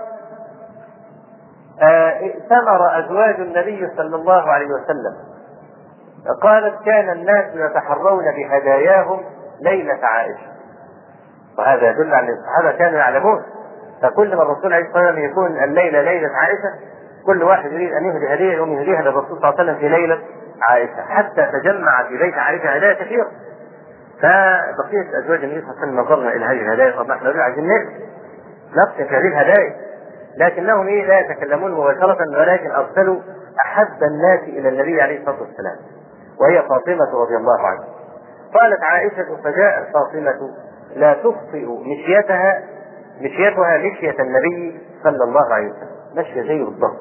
S3: ائتمر أزواج النبي صلى الله عليه وسلم قالت كان الناس يتحرون بهداياهم ليلة عائشة. وهذا يدل على أن الصحابة كانوا يعلمون فكل ما الرسول عليه الصلاة والسلام يكون الليلة ليلة عائشة كل واحد يريد أن يهدي هدية يوم يهديها للرسول صلى الله عليه وسلم في ليلة عائشة حتى تجمع في بيت عائشة هدايا كثيرة. فبقية أزواج النبي صلى الله عليه وسلم نظرنا إلى هذه الهدايا طبعا احنا عايزين نقصد هذه الهدايا لكنهم لا يتكلمون مباشرة ولكن أرسلوا أحب الناس إلى النبي عليه الصلاة والسلام وهي فاطمة رضي الله عنها. قالت عائشة فجاءت فاطمة لا تخطئ مشيتها مشية النبي صلى الله عليه وسلم مشي زي بالضبط.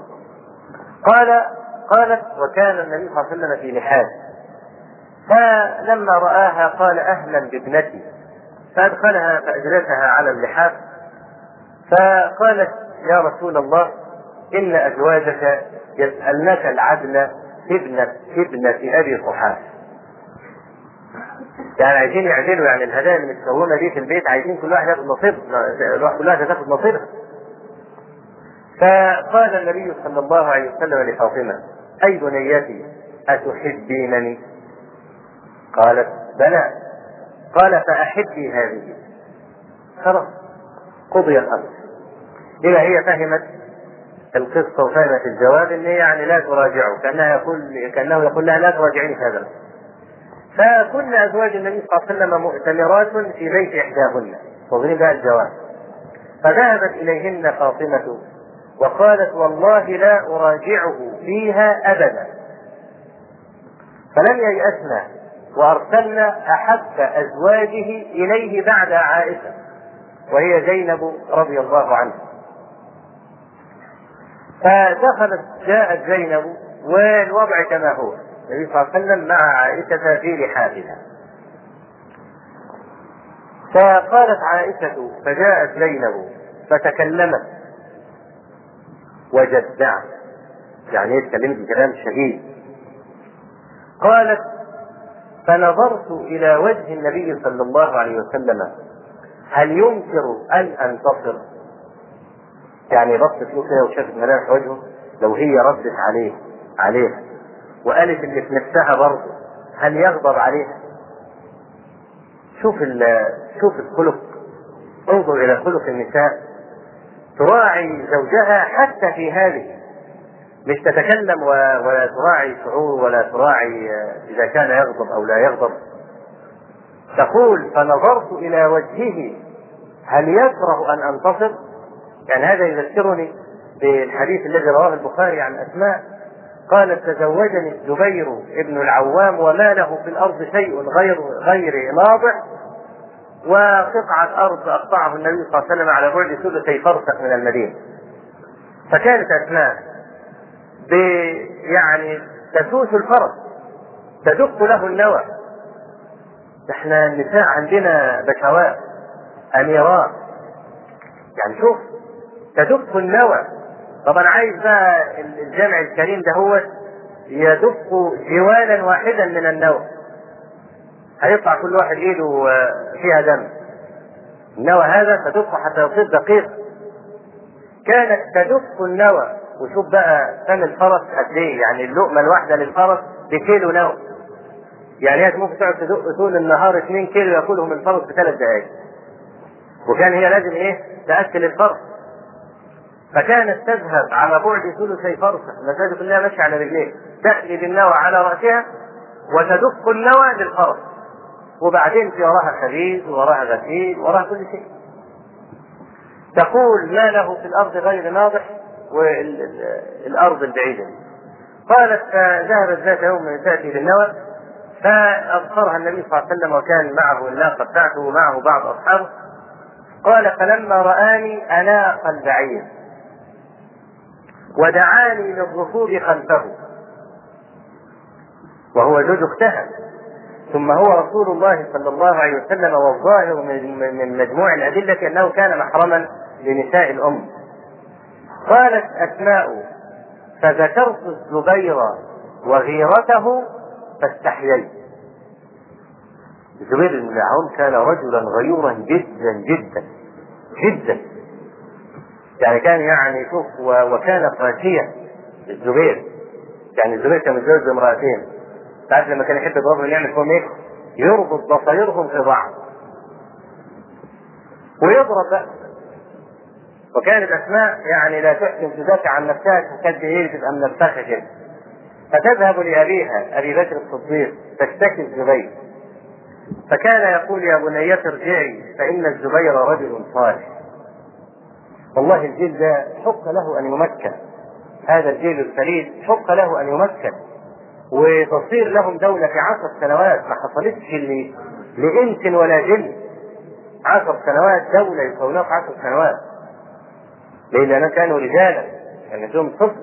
S3: قالت وكان النبي صلى الله عليه وسلم في لحاف فلما رآها قال أهلا بابنتي فأدخلها فأجلسها على اللحاف فقالت يا رسول الله إن أزواجك يسألنك العدل ابنة أبي قحافة. يعني عايزين يعدلوا يعني الهدايا اللي متكونه دي في البيت عايزين كل واحد ياخد نصيبها كل واحد تاخد نصيبها. فقال النبي صلى الله عليه وسلم لفاطمة أي بنيتي أتحبينني؟ قالت بلى. قال فأحبي هذه. خلاص قضي الأمر. إذا هي فهمت القصة وفهمت الجواب إن هي يعني لا تراجعه كأنه يقول لها لا تراجعيني هذا. فكن أزواج النبي صلى الله عليه وسلم مؤتمرات في بيت إحداهن تظن بها الجواب فذهبت إليهن فاطمة وقالت والله لا أراجعه فيها أبدا. فلم ييأسنا وأرسلنا أحب أزواجه إليه بعد عائشة وهي زينب رضي الله عنها. فدخلت جاءت زينب والوضع كما هو النبي صلى الله عليه وسلم مع عائشة في رحابها. فقالت عائشة فجاءت زينب فتكلمت وجدعت، يعني اتكلمت بكلام شديد. قالت فنظرت إلى وجه النبي صلى الله عليه وسلم هل ينكر أن أنتصر؟ يعني بصت له كده وشافت ملامح وجهه، لو هي ردت عليها وقالت اللي في نفسها برضه هل يغضب عليها؟ شوف الخلق، انظر إلى خلق النساء، تراعي زوجها حتى في هذه، مش تتكلم ولا تراعي شعور ولا تراعي إذا كان يغضب أو لا يغضب. تقول فنظرت إلى وجهه هل يكره أن أنتصر؟ يعني هذا يذكرني بالحديث الذي رواه البخاري عن أسماء قالت تزوجني الزبير ابن العوام وما له في الأرض شيء غير ناضح وقطعة أرض أقطعه النبي صلى الله عليه وسلم على بعد 3 فرسخ من المدينة. فكانت أسماء يعني تسوس الفرس تدق له النوى. احنا النساء عندنا بشوات أميرات، يعني شوف تدق النوى. طبعا عايز بقى الجمع الكريم ده هو يدق جوالا واحدا من النوى، هيطلع كل واحد ايده فيها دم. النوى هذا تدق حتى يصير دقيق. كانت تدق النوى، وشوف بقى فم الفرس قد ايه، يعني اللقمه الواحده للفرس بكيلو نوى، يعني هي ممكن تقعد تدق طول النهار 2 كيلو ياكلهم الفرس ب3 دقائق، وكان هي لازم تاكل الفرس. فكانت تذهب على بعد 3 فرسخ، المسافه كلها ماشيه على رجليه، تأتي بالنوى على رأسها وتدق النوى للفرس، وبعدين في وراها خبيز ووراها غسيل ووراها كل شيء. تقول ما له في الأرض غير ناضح والأرض البعيدة. قالت ذهبت ذات يوم تأتي بالنوى فأبصرها النبي صلى الله عليه وسلم وكان معه الناقة بتاعته ومعه بعض أصحابه. قال فلما رآني أناق البعير ودعاني للركوب خلفه، وهو زوج اختها ثم هو رسول الله صلى الله عليه وسلم، والظاهر من مجموع الأدلة أنه كان محرما لنساء الأم. قالت أسماء فذكرت الزبير وغيرته فاستحييت. الزبير بن العوام كان رجلا غيورا جدا جدا جدا، يعني كان شوف وكان قاسيا. الزبير كان متجوز امرأتين، تعرف لما كان يحب يضربهم يعمل فيهم ايه؟ يربط بصيرهم في بعض ويضرب بقى. وكانت أسماء لا تحسن تدافع عن نفسها، تكاد تبقى منفخة كده، فتذهب لأبيها أبي بكر الصديق تشتكي الزبير، فكان يقول يا بنية ارجعي فإن الزبير رجل صالح. والله الجيل ده حق له أن يمكن، هذا الجيل الفريد حق له أن يمكن وتصير لهم دولة في 10 سنوات، ما حصلتش لإنس ولا جن. 10 سنوات دولة يكونها في 10 سنوات، لأنهم كانوا رجالا، يعني لهم صفر.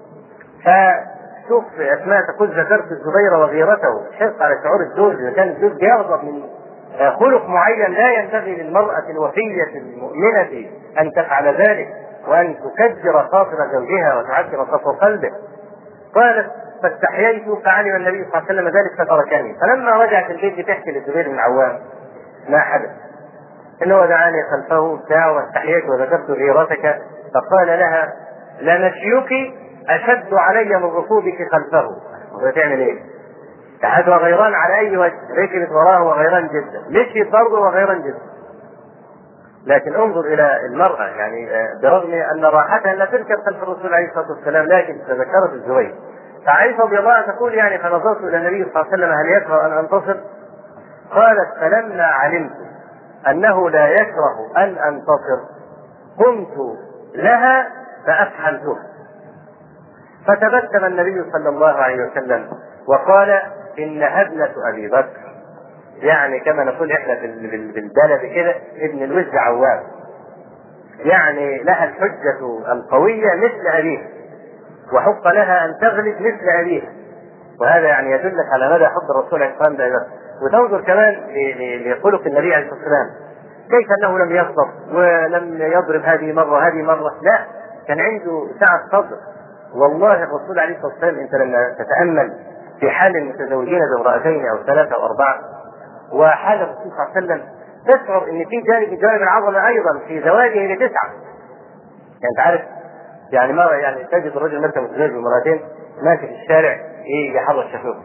S3: فشوف أسماء تقول ذكرت الزبير وغيرته، حرص على شعور الزوج، إذا كان الزوج يغضب من خلق معين لا ينبغي للمرأة الوفية المؤمنة أن تفعل ذلك، وأن تكدر خاطر زوجها وتعكر خاطر قلبه. قالت فاستحييت فعلم النبي صلى الله عليه وسلم ذلك فتركني. فلما رجعت البيت بتحكي للزبير بن العوام ما حدث، إنه دعاني خلفه بتاع واستحييت وذكرت غيرتك، فقال لها لمشيك أشد علي من ركوبك خلفه. وتعمل إيه؟ هذا غيران على أي وجه، ركبت وراه وغيران جدا، مشيت برضه وغيران جدا. لكن انظر إلى المرأة، برغم أن راحتها لا تركب خلف الرسول عليه الصلاة والسلام، لكن تذكرت الزبير. فعائشة رضي الله عنها تقول فنظرت إلى النبي صلى الله عليه وسلم هل يكره أن أنتصر؟ قالت فلما علمت أنه لا يكره أن أنتصر قمت لها فأفحمتها. فتبسم النبي صلى الله عليه وسلم وقال إنها ابنة أبي بكر، كما نقول إحنا بالبلد كده ابن الوز عوام، لها الحجة القوية مثل أبيها، وحق لها أن تغلب مثل أبيها. وهذا يعني يدلك على مدى حب الرسول عليه الصلاه والسلام. وتنظر كمان لخلق النبي عليه الصلاه والسلام، كيف انه لم يغضب ولم يضرب هذه مره وهذه مره، لا، كان عنده سعه صدر. والله الرسول عليه الصلاه والسلام انت لما تتامل في حال المتزوجين بامرأتين او ثلاثه او اربعه، وحال الرسول صلى الله عليه وسلم، تشعر ان في جانب العظمه ايضا في زواجه لتسعه. يعني انت عارف يعني ما يعني تجد الرجل مثلا متزوج بامرأتين ماشي في الشارع يحرك شفوفه،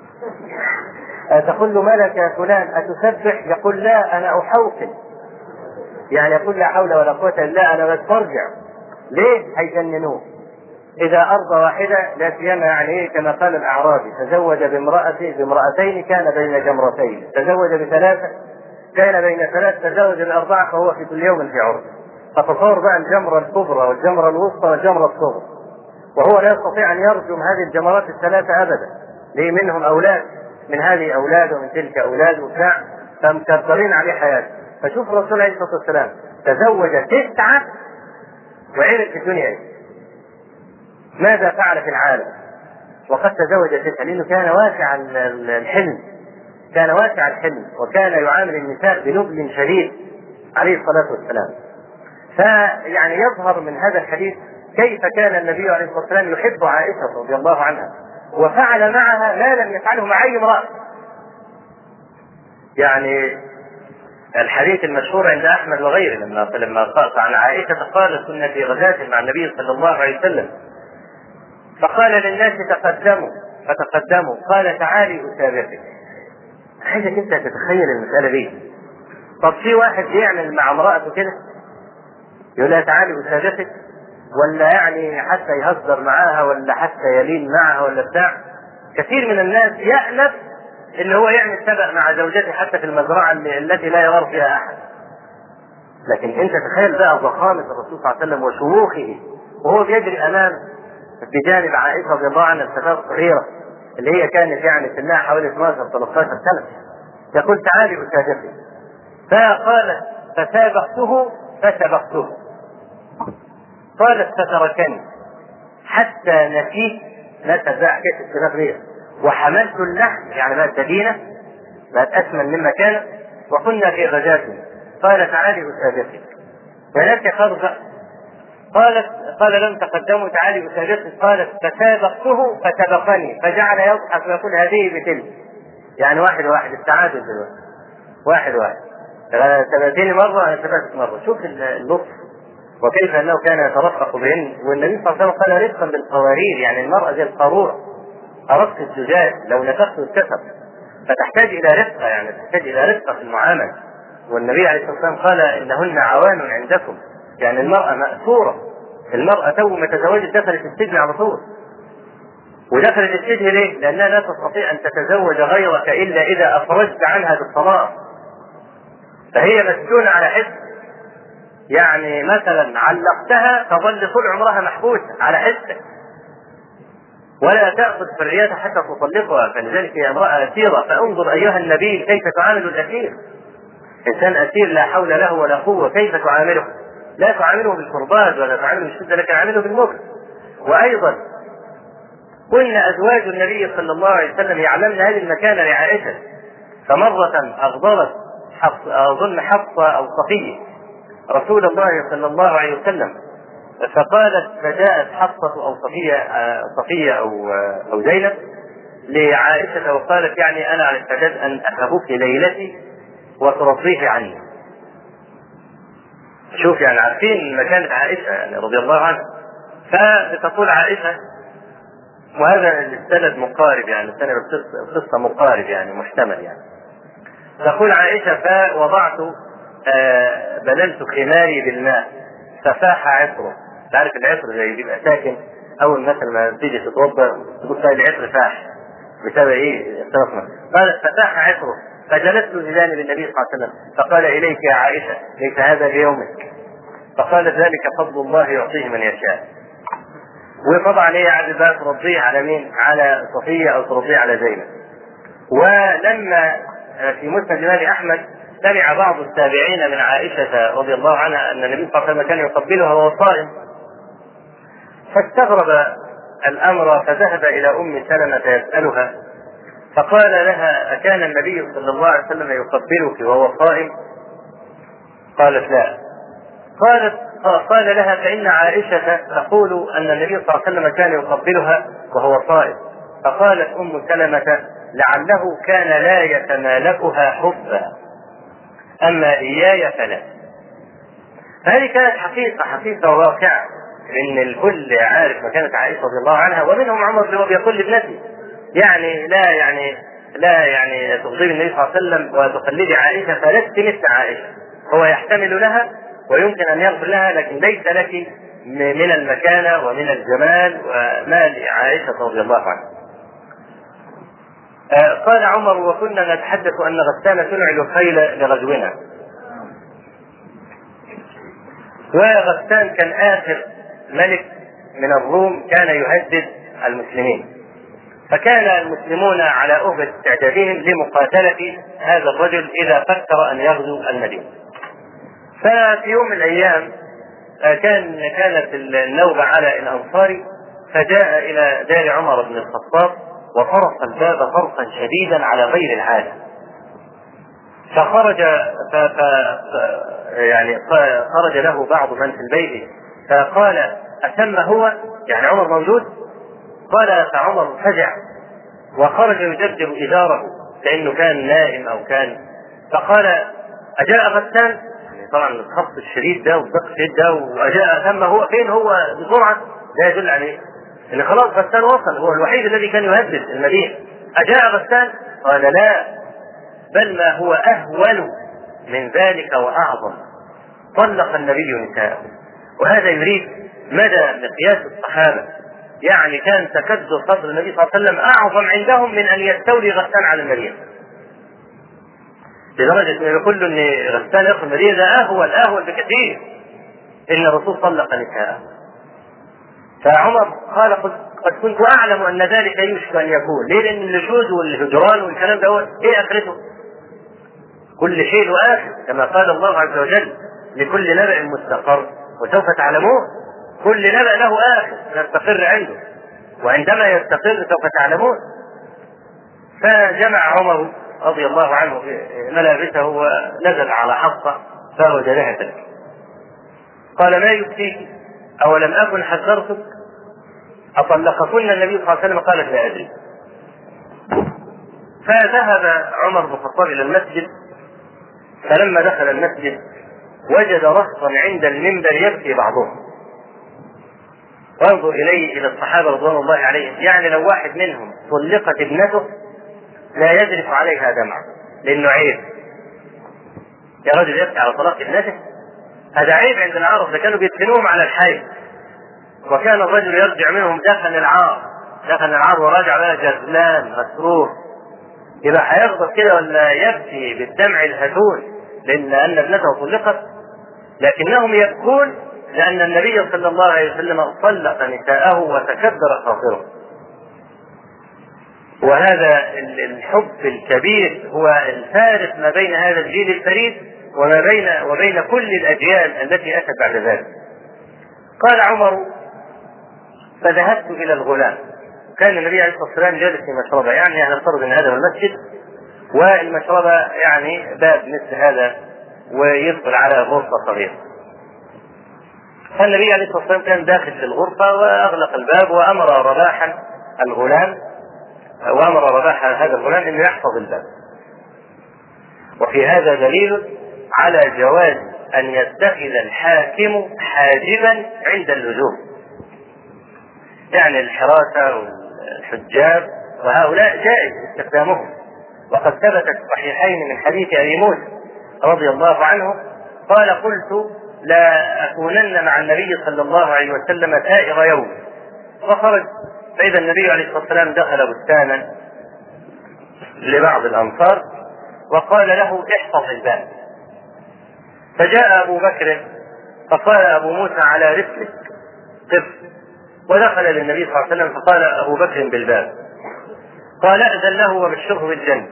S3: تقول له مالك يا فلان أتسبح؟ يقول لا أنا أحوقل، يعني يقول لا حول ولا قوة إلا أنا بتفرجع. ليه؟ هيجننوه. إذا أرضى واحدة لا سيما يعني كما قال الأعرابي تزوج بامرأتين كان بين جمرتين، تزوج بثلاثة كان بين ثلاث، تزوج بأربعة فهو في كل يوم في عرض. فتصور بقى الجمرة الكبرى والجمرة الوسطى والجمرة الصغرى، وهو لا يستطيع أن يرجم هذه الجمرات الثلاثة أبدا. ليه؟ منهم أولاد، من هذه أولاد ومن تلك أولاد وبتاع، فمكبرين عليه حياته. فشوف الرسول عليه الصلاة والسلام تزوج 9 وعرف في الدنيا ماذا فعل في العالم، وقد تزوج 9 لأنه كان واسع الحلم، كان واسع الحلم، وكان يعامل النساء بنبل شديد عليه الصلاة والسلام. فيعني يظهر من هذا الحديث كيف كان النبي عليه الصلاة والسلام يحب عائشة رضي الله عنها، وفعل معها ما لم يفعله مع أي امرأة. يعني الحديث المشهور عند أحمد وغيره لما قال عن عائشة قال كنا في غزاة مع النبي صلى الله عليه وسلم فقال للناس تقدموا فتقدموا، قال تعالي أسابقك. عايزك أنت تتخيل المسألة دي. طب في واحد يعمل مع امرأته كده يقول لها تعالي أسابقك، ولا يعني حتى يهزر معاها ولا حتى يلين معها ولا بتاع؟ كثير من الناس يأنف ان هو يعمل سبق مع زوجته حتى في المزرعة التي لا يغار فيها احد. لكن انت تخيل بقى ضخامة الرسول صلى الله عليه وسلم وشموخه وهو بيجري امام بجانب عائشة رضي الله عنها الفتاة الصغيرة اللي هي كانت يعني سنها حوالي 12-13 سنة، يقول تعالي أسابقك. فقالت فسابقته فسبقته، قالت فتركني حتى نسيت، نسى بقى حكاية السباق دي، وحملت اللحم يعني بقت دينة بقت أسمن مما كانت، وكنا في غزاة. قال تعالي أسابقك فلك ترجع. قال لم تقدموا تعالي أسابقك. قالت فسابقته فسبقني، فجعل يضحك ويقول هذه بتلك، يعني واحد التعادل دلوقتي، واحد سبقتني مرة أنا سبقتك مرة. شوف اللطف وكيف أنه كان يترفق بهن. والنبي صلى الله عليه وسلم قال رفقا بالقوارير، يعني المرأة زي القارورة، أرق الزجاج لو نفخته اتكسر، فتحتاج إلى رفقة، يعني تحتاج إلى رفقة في المعاملة. والنبي عليه الصلاة والسلام قال إنهن عوان عندكم، يعني المرأة مأسورة، المرأة تو ما تزوجت دخلت السجن على طول. ودخلت السجن ليه؟ لأنها لا تستطيع أن تتزوج غيرك إلا إذا أفرجت عنها بالطلاق، فهي مسجونة على حس، يعني مثلا علقتها تظل طول عمرها محبوسة على حسك ولا تأخذ حريتها حتى تطلقها، فلذلك هي امرأة أسيرة. فانظر أيها النبي كيف تعامل الأسير، إنسان أسير لا حول له ولا قوة، كيف تعامله؟ لا تعامله بالكرباج ولا تعامله بالشدة، لكن تعامله بالمكر. وأيضا كنا أزواج النبي صلى الله عليه وسلم يعلمن هذه المكانة لعائشة، فمرة أغضبت أظن حفصة أو صفية رسول الله صلى الله عليه وسلم، فقالت فجاءت حفصة أو صفية أو زينب لعائشة وقالت يعني أنا على استعداد أن أخبك ليلتي وترضيه عني. شوف يعني عارفين مكانة عائشة يعني رضي الله عنها. فتقول عائشة، وهذا السند مقارب، يعني السند القصة مقارب يعني محتمل، يعني تقول عائشة فوضعت بللت خماري بالماء ففاح عطره. تعرف العطر زي بيبقى ساكن، اول مثلا ما تيجي تتوضا تقول تلاقي العطر فاح بسبب ايه؟ اختلطنا. قالت ففاح عطره فجلست بجانب النبي صلى الله عليه وسلم فقال اليك يا عائشة ليس هذا بيومك، فقالت ذلك فضل الله يعطيه من يشاء. وطبعا هي عادت بقى ترضيه على مين؟ على صفية او ترضيه على زينب. ولما في مسند الإمام أحمد سمع بعض التابعين من عائشة رضي الله عنها أن النبي صلى الله عليه وسلم كان يقبلها وهو صائم، فاستغرب الأمر فذهب إلى أم سلمة يسألها، فقال لها: أكان النبي صلى الله عليه وسلم يقبلك وهو صائم؟ قالت: لا. قال لها: فإن عائشة تقول أن النبي صلى الله عليه وسلم كان يقبلها وهو صائم. فقالت أم سلمة: لعله كان لا يتمالكها حبا، أما إياي فلا. هذه كانت حقيقة واقعة، إن الكل عارف مكانة عائشة رضي الله عنها، ومنهم عمر بيقول لابنته: لا يعني تغضبي النبي صلى الله عليه وسلم وتقلدي عائشة، فلست مثل عائشة. هو يحتمل لها ويمكن أن يغفر لها، لكن ليس لك من المكانة ومن الجمال وما لعائشة رضي الله عنها. قال عمر: وكنا نتحدث أن غسان تنعل الخيل لغزونا. وغسان كان آخر ملك من الروم كان يهدد المسلمين، فكان المسلمون على أهبة استعدادهم لمقاتلة هذا الرجل إذا فكر أن يغزو المدينة. ففي يوم من الأيام كانت النوبة على الأنصار، فجاء إلى دار عمر بن الخطاب وطرق الباب طرقا شديدا على غير العادة، فخرج خرج له بعض من في البيت فقال: أتم هو؟ يعني عمر موجود؟ قال: فعمر فزع وخرج يجرجر إزاره لأنه كان نائم أو كان، فقال: أجاء غسان؟ طبعا الخط الشديد ده والضغط الشديد ده، وأجاء ثم هو فين هو بسرعة، ده يدل عليه إن خلاص غسان وصل، هو الوحيد الذي كان يهدد المدينة. أجاء غسان؟ قال: لا، بل ما هو أهون من ذلك وأعظم، طلق النبي نساءه. وهذا يريد مدى مقياس الصحابة، يعني كان تكدر صدر النبي صلى الله عليه وسلم أعظم عندهم من أن يستولي غسان على المدينة، لدرجة أن يقول أن غسان يدخل المدينة ده أهون بكثير إن الرسول طلق نساءه. فعمر قال: قد كنت أعلم أن ذلك يشك أن يكون. ليه؟ لأن النشوز والهجران والكلام ده إيه آخرته؟ كل شيء له آخر، كما قال الله عز وجل: لكل نبأ مستقر وسوف تعلمون. كل نبأ له آخر يستقر عنده، وعندما يستقر سوف تعلمون. فجمع عمر رضي الله عنه ملابسه ونزل على حفصة فوجدها تلك. قال: ما يبكيك؟ أولم أكن حذرتك؟ أطلقكن النبي صلى الله عليه وسلم؟ قالت: لا أدري. فذهب عمر بن الخطاب إلى المسجد، فلما دخل المسجد وجد رهطا عند المنبر يبكي بعضهم، وانظر إلى الصحابة رضوان الله عليهم، يعني لو واحد منهم طلقت ابنته لا يجرف عليها دمع لأنه عيب. يا رجل يبكي على طلاق ابنته، هذا عيب عند العرب، ده كانوا بيدفنوهم على الحي، وكان الرجل يرجع منهم دفن العار وراجع بقى جزلان مسرور. يبقى هيغضب كده ولا يبكي بالدمع الهدول لأن ابنته طلقت؟ لكنهم يبكون لأن النبي صلى الله عليه وسلم طلق نساءه وتكبر خاطره. وهذا الحب الكبير هو الفارق ما بين هذا الجيل الفريد وبين كل الأجيال التي أتت بعد ذلك. قال عمر: فذهبت إلى الغلام. كان النبي عليه الصلاة والسلام جالس في مشربة، يعني هنفترض أن هذا هو المسجد، والمشربة يعني باب مثل هذا ويدخل على غرفة صغيرة. فالنبي عليه الصلاة والسلام كان داخل في الغرفة وأغلق الباب وأمر رباح هذا الغلام أنه يحفظ الباب. وفي هذا دليل على جواز أن يتخذ الحاكم حاجبا عند اللزوم، يعني الحراسة والحجاب وهؤلاء جائز استخدامهم. وقد ثبت في الصحيحين من حديث أبي موسى رضي الله عنه قال: قلت: لا أكونن مع النبي صلى الله عليه وسلم سائر يوم. فخرج فإذا النبي عليه الصلاة والسلام دخل بستانا لبعض الأنصار وقال له: احفظ الباب. فجاء أبو بكر فقال أبو موسى: على رسلك، قف. ودخل للنبي صلى الله عليه وسلم فقال أبو بكر بالباب، قال: أذن له وبشره بالجنة.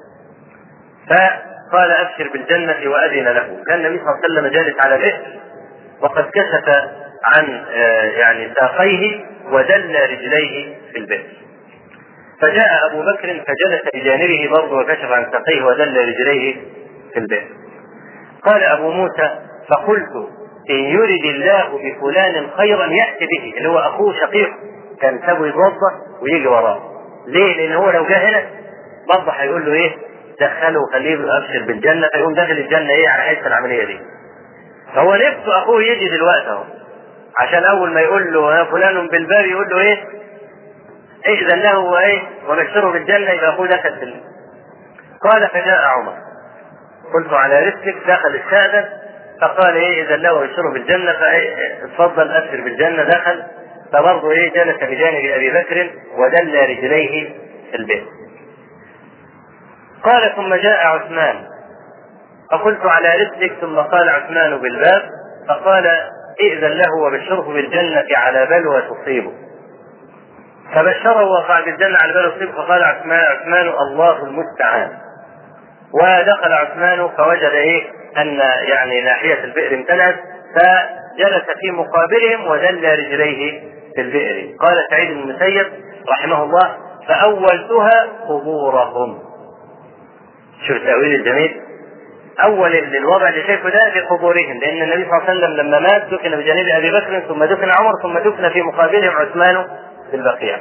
S3: فقال: أبشر بالجنة وأذن له. كان النبي صلى الله عليه وسلم جالس على الإثر وقد كشف عن ساقيه ودل رجليه في البئر. فجاء أبو بكر فجلس بجانبه برضه وكشف عن ساقيه ودل رجليه في البئر. قال أبو موسى: فقلت: إن يرد الله بفلان خيرا يأتي به، اللي هو أخوه شقيق كان سابه يتوضأ ويجي وراه. ليه؟ لأن هو لو جاء هنا برضه هيقول له إيه؟ دخله وخليه أبشر بالجنة، فيقوم داخل الجنة إيه على حس العملية دي. فهو نفسه أخوه يجي دلوقتي أهو، عشان أول ما يقول له يا فلان بالباب يقول له إيه؟ إذن له وإيه؟ وبشره بالجنة، يبقى أخوه دخل في الجنة. قال: فجاء عمر، قلت على رسلك، دخل السادة فقال: إيه إذن له وبشره بالجنة، فاتفضل أبشر بالجنة. دخل فبرضه إيه جلس بجانب أبي بكر ودل رجليه في البيت. قال: ثم جاء عثمان فقلت على رسلك، ثم قال عثمان بالباب فقال: إذن له وبشره بالجنة على بلوى تصيبه. فبشره وقع بالجنة على بلوى تصيبه. فقال عثمان: الله المستعان. ودخل عثمان فوجد إيه أن يعني ناحية البئر امتلأت، فجلس في مقابلهم ودل رجليه في البئر. قال سعيد بن المسيب رحمه الله: فأولتها قبورهم. شوف التأويل الجميل، أول الوضع اللي شايفه ده لقبورهم، لأن النبي صلى الله عليه وسلم لما مات دفن بجانب أبي بكر، ثم دفن عمر، ثم دفن في مقابلهم عثمان في البقيع.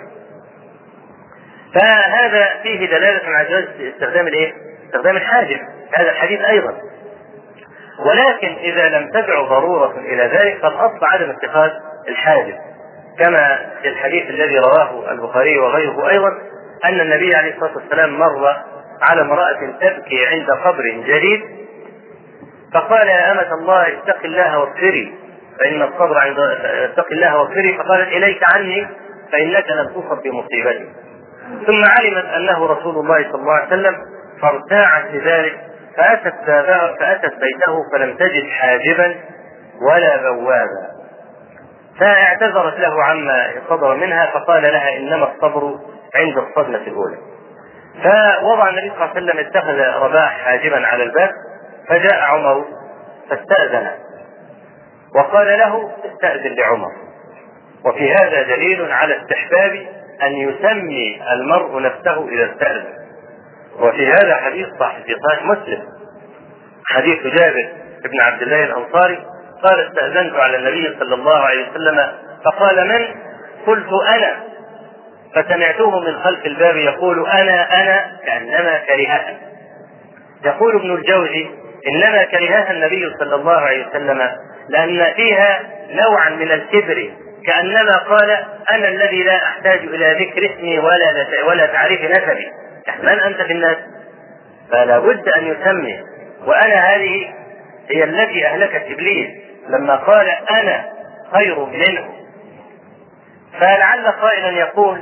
S3: فهذا فيه دلالة على جواز استخدام الايه؟ استخدام الحاجب، هذا الحديث أيضا. ولكن إذا لم تدع ضرورة إلى ذلك فالأصل عدم اتخاذ الحاجب، كما في الحديث الذي رواه البخاري وغيره أيضا أن النبي عليه الصلاة والسلام مر على امرأة تبكي عند قبر جديد، فقال: يا أمة الله اتق الله واغفري فإن الصبر عند اتق الله واغفري، فقالت: إليك عني فإنك لم تصب بمصيبتي. ثم علمت أنه رسول الله صلى الله عليه وسلم فارتاعت لذلك، فأتت بيته فلم تجد حاجبا ولا بوابا، فاعتذرت له عما صدر منها، فقال لها: إنما الصبر عند الصدمة الأولى. فوضع النبي صلى الله عليه وسلم اتخذ رباح حاجبا على الباب، فجاء عمر فاستأذن وقال له: استأذن لعمر. وفي هذا دليل على استحباب أن يسمي المرء نفسه إذا استأذن. وفي هذا حديث في صحيح مسلم، حديث جابر بن عبد الله الأنصاري قال: استأذنت على النبي صلى الله عليه وسلم فقال: من؟ قلت: أنا. فسمعته من خلف الباب يقول: أنا كأنما كرهها. يقول ابن الجوزي: إنما كرهها النبي صلى الله عليه وسلم لأن فيها نوعا من الكبر، كأنما قال: أنا الذي لا أحتاج إلى ذكر اسمي ولا تعريف نسبي، من أنت في الناس؟ فلا بد أن يسمي. وأنا هذه هي التي أهلكت إبليس لما قال: أنا خير منه. فلعل قائلا يقول: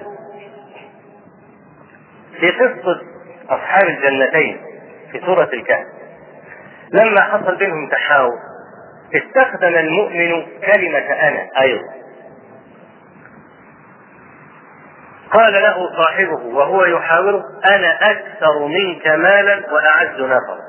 S3: في قصة أصحاب الجنتين في سورة الكهف لما حصل بينهم تحاور استخدم المؤمن كلمة أنا أيضا. قال له صاحبه وهو يحاوره: أنا أكثر منك مالا وأعز نفرا.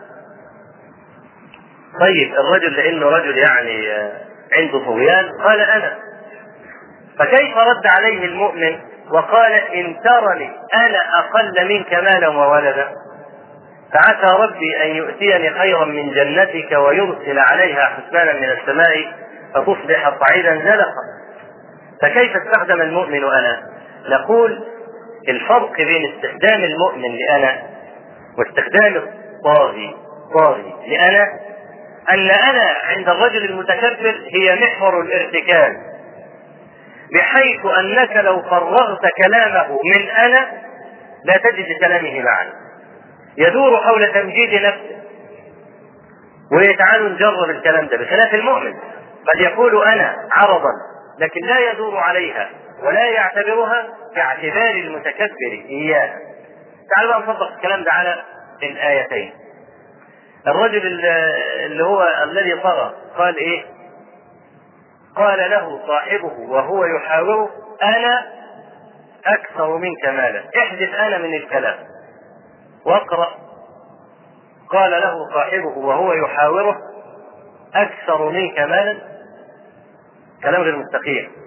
S3: طيب الرجل لأنه رجل يعني عنده طغيان قال أنا، فكيف رد عليه المؤمن وقال: إن ترني أنا أقل منك مالا وولدا فعسى ربي أن يؤتيني خيرا من جنتك ويرسل عليها حسبانا من السماء فتصبح صعيدا زلقا. فكيف استخدم المؤمن أنا؟ نقول الفرق بين استخدام المؤمن لأنا واستخدام الطاغي لأنا أن أنا عند الرجل المتكبر هي محور الارتكاز، بحيث أنك لو فرغت كلامه من أنا لا تجد كلامه معنى، يدور حول تمجيد نفسه. ويتعالوا نجرب الكلام ده بخلاف المؤمن، قد يقول أنا عرضا لكن لا يدور عليها ولا يعتبرها باعتبار المتكبر إياها. تعالوا بقى نطبق الكلام ده على الآيتين. الرجل اللي هو الذي طغى قال إيه؟ قال له صاحبه وهو يحاوره: أنا أكثر منك مالا. احذف أنا من الكلام واقرأ: قال له صاحبه وهو يحاوره: أكثر منك مالا. كلام غير مستقيم.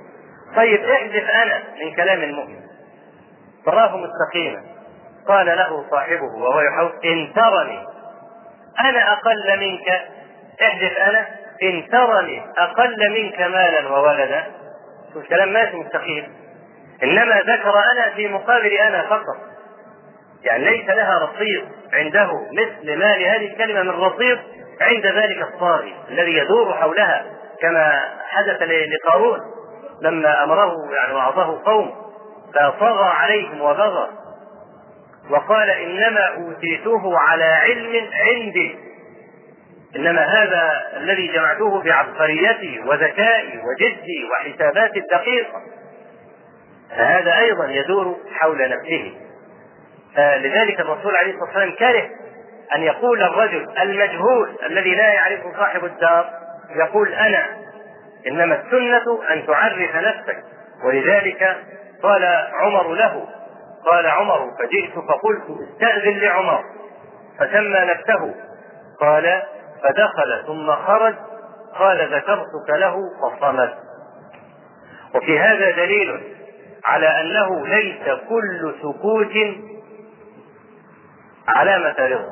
S3: طيب احذف أنا من كلام المؤمن تراه مستقيما. قال له صاحبه وهو يحاول إن ترني أنا أقل منك، احذف أنا إن ترني أقل منك مالا وولدا. شوف الكلام ماشي مستقيم، إنما ذكر أنا في مقابل أنا فقط، يعني ليس لها رصيد عنده مثل ما لهذه الكلمة من رصيد عند ذلك الطاغي الذي يدور حولها، كما حدث لقارون لما أمره يعني وعظه قوم فطغى عليهم وبغى وقال إنما أوتيته على علم عندي، إنما هذا الذي جمعته بعبقريتي وذكائي وجدي وحساباتي الدقيقة. فهذا أيضا يدور حول نفسه. لذلك الرسول عليه الصلاة والسلام كره أن يقول الرجل المجهول الذي لا يعرف صاحب الدار يقول أنا، إنما السنة أن تعرف نفسك. ولذلك قال عمر له، قال عمر فجئت فقلت استأذن لعمر فسمى نفسه، قال فدخل ثم خرج، قال ذكرتك له فصمت. وفي هذا دليل على أنه ليس كل سكوت علامة رضا.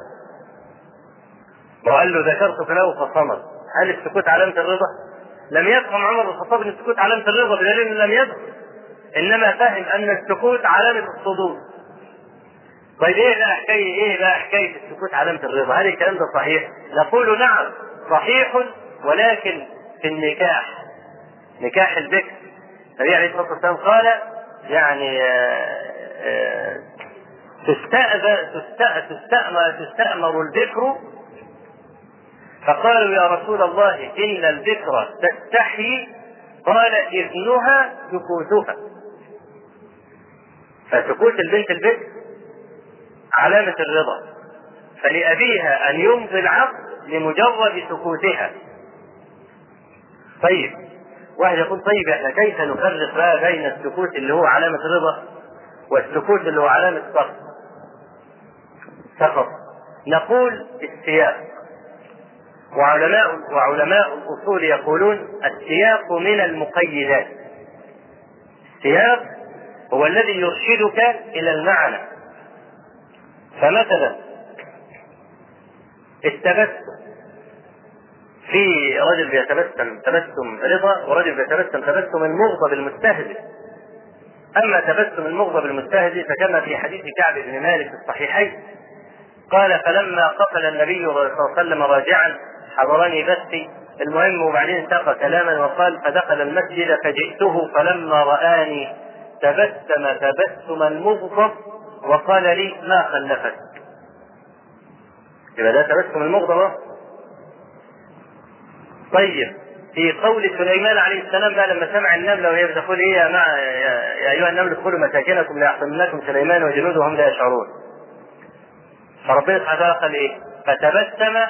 S3: وقال له ذكرتك له فصمت، هل السكوت علامة الرضا؟ لم يفهم عمر بن الخطاب ان السكوت علامة الرضا بدليل انه لم يدخل، انما فهم ان السكوت علامة الصدور. طيب ايه بقى حكاية السكوت علامة الرضا؟ هل الكلام ده صحيح؟ نقول نعم صحيح، ولكن في النكاح، نكاح البكر النبي عليه الصلاة والسلام قال يعني تستأمر البكر، فقالوا يا رسول الله إن البكر تستحي، قال إذنها سكوتها. فسكوت البنت البكر علامة الرضا، فلأبيها أن يمضي العقد لمجرد سكوتها. طيب واحد يقول طيب احنا كيف نفرق بقى بين السكوت اللي هو علامة الرضا والسكوت اللي هو علامة سقط؟ نقول السياق، وعلماء الأصول يقولون السياق من المقيدات. السياق هو الذي يرشدك إلى المعنى. فمثلا التبسم، في رجل بيتبسم تبسم رضا ورجل بيتبسم تبسم المغضب المستهزئ. أما تبسم المغضب المستهزئ فكما في حديث كعب بن مالك في الصحيحين قال فلما قفل النبي صلى الله عليه وسلم راجعا حضرني بثي، المهم وبعدين ساق كلاما وقال فدخل المسجد فجئته فلما رآني تبسم تبسما مغضب وقال لي ما خلفك. يبقى ده تبسم المغضب. طيب في قول سليمان عليه السلام بقى لما سمع النملة وهي بتقول ايه يا ايها النمل ادخلوا مساكنكم لا يحطمنكم سليمان وجنوده وهم لا يشعرون، فربنا سبحانه وتعالى قال ايه فتبسم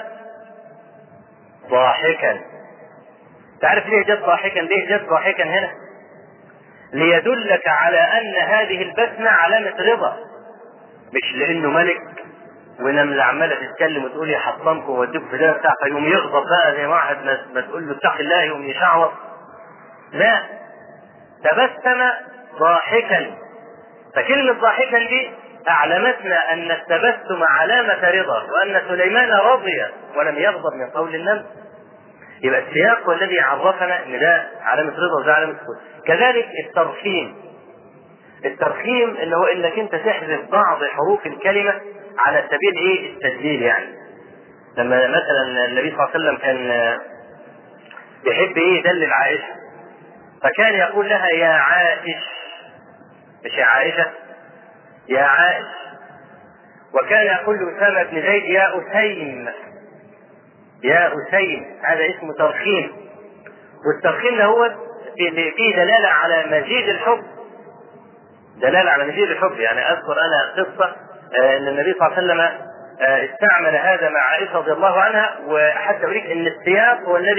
S3: ضاحكا. تعرف ليه جد ضاحكا؟ ليه جد ضاحكا هنا؟ ليدلك على ان هذه البسمة علامة رضا، مش لانه ملك ونملة عمالة تتكلم وتقول يا حطمكم ووديكم في ده بتاع فيقوم يغضب بقى زي واحد ما تقول له اتق الله يقوم يشعوط. لا، تبسم ضاحكا. فكلمة ضاحكا دي أعلمتنا أن التبسم علامة رضا، وأن سليمان رضي ولم يغضب من قول النمل. يبقى السياق هو الذي عرفنا أن ده علامة رضا وده علامة سكوت. كذلك الترخيم اللي هو انك انت تحذف بعض حروف الكلمة على سبيل ايه التسجيل. يعني لما مثلا النبي صلى الله عليه وسلم كان بيحب ايه يدلل عائشة، فكان يقول لها يا عائش، مش يا عائشة، يا عائش. وكان يقول لأسامة بن زيد يا أسيم، يا أسيم، هذا اسمه ترخيم. والترخيم هو فيه دلالة على مزيد الحب، دلالة على مزيد الحب. يعني أذكر أنا قصة أن النبي صلى الله عليه وسلم استعمل هذا مع عائشة رضي الله عنها، وحتى أريد أن السياق هو الذي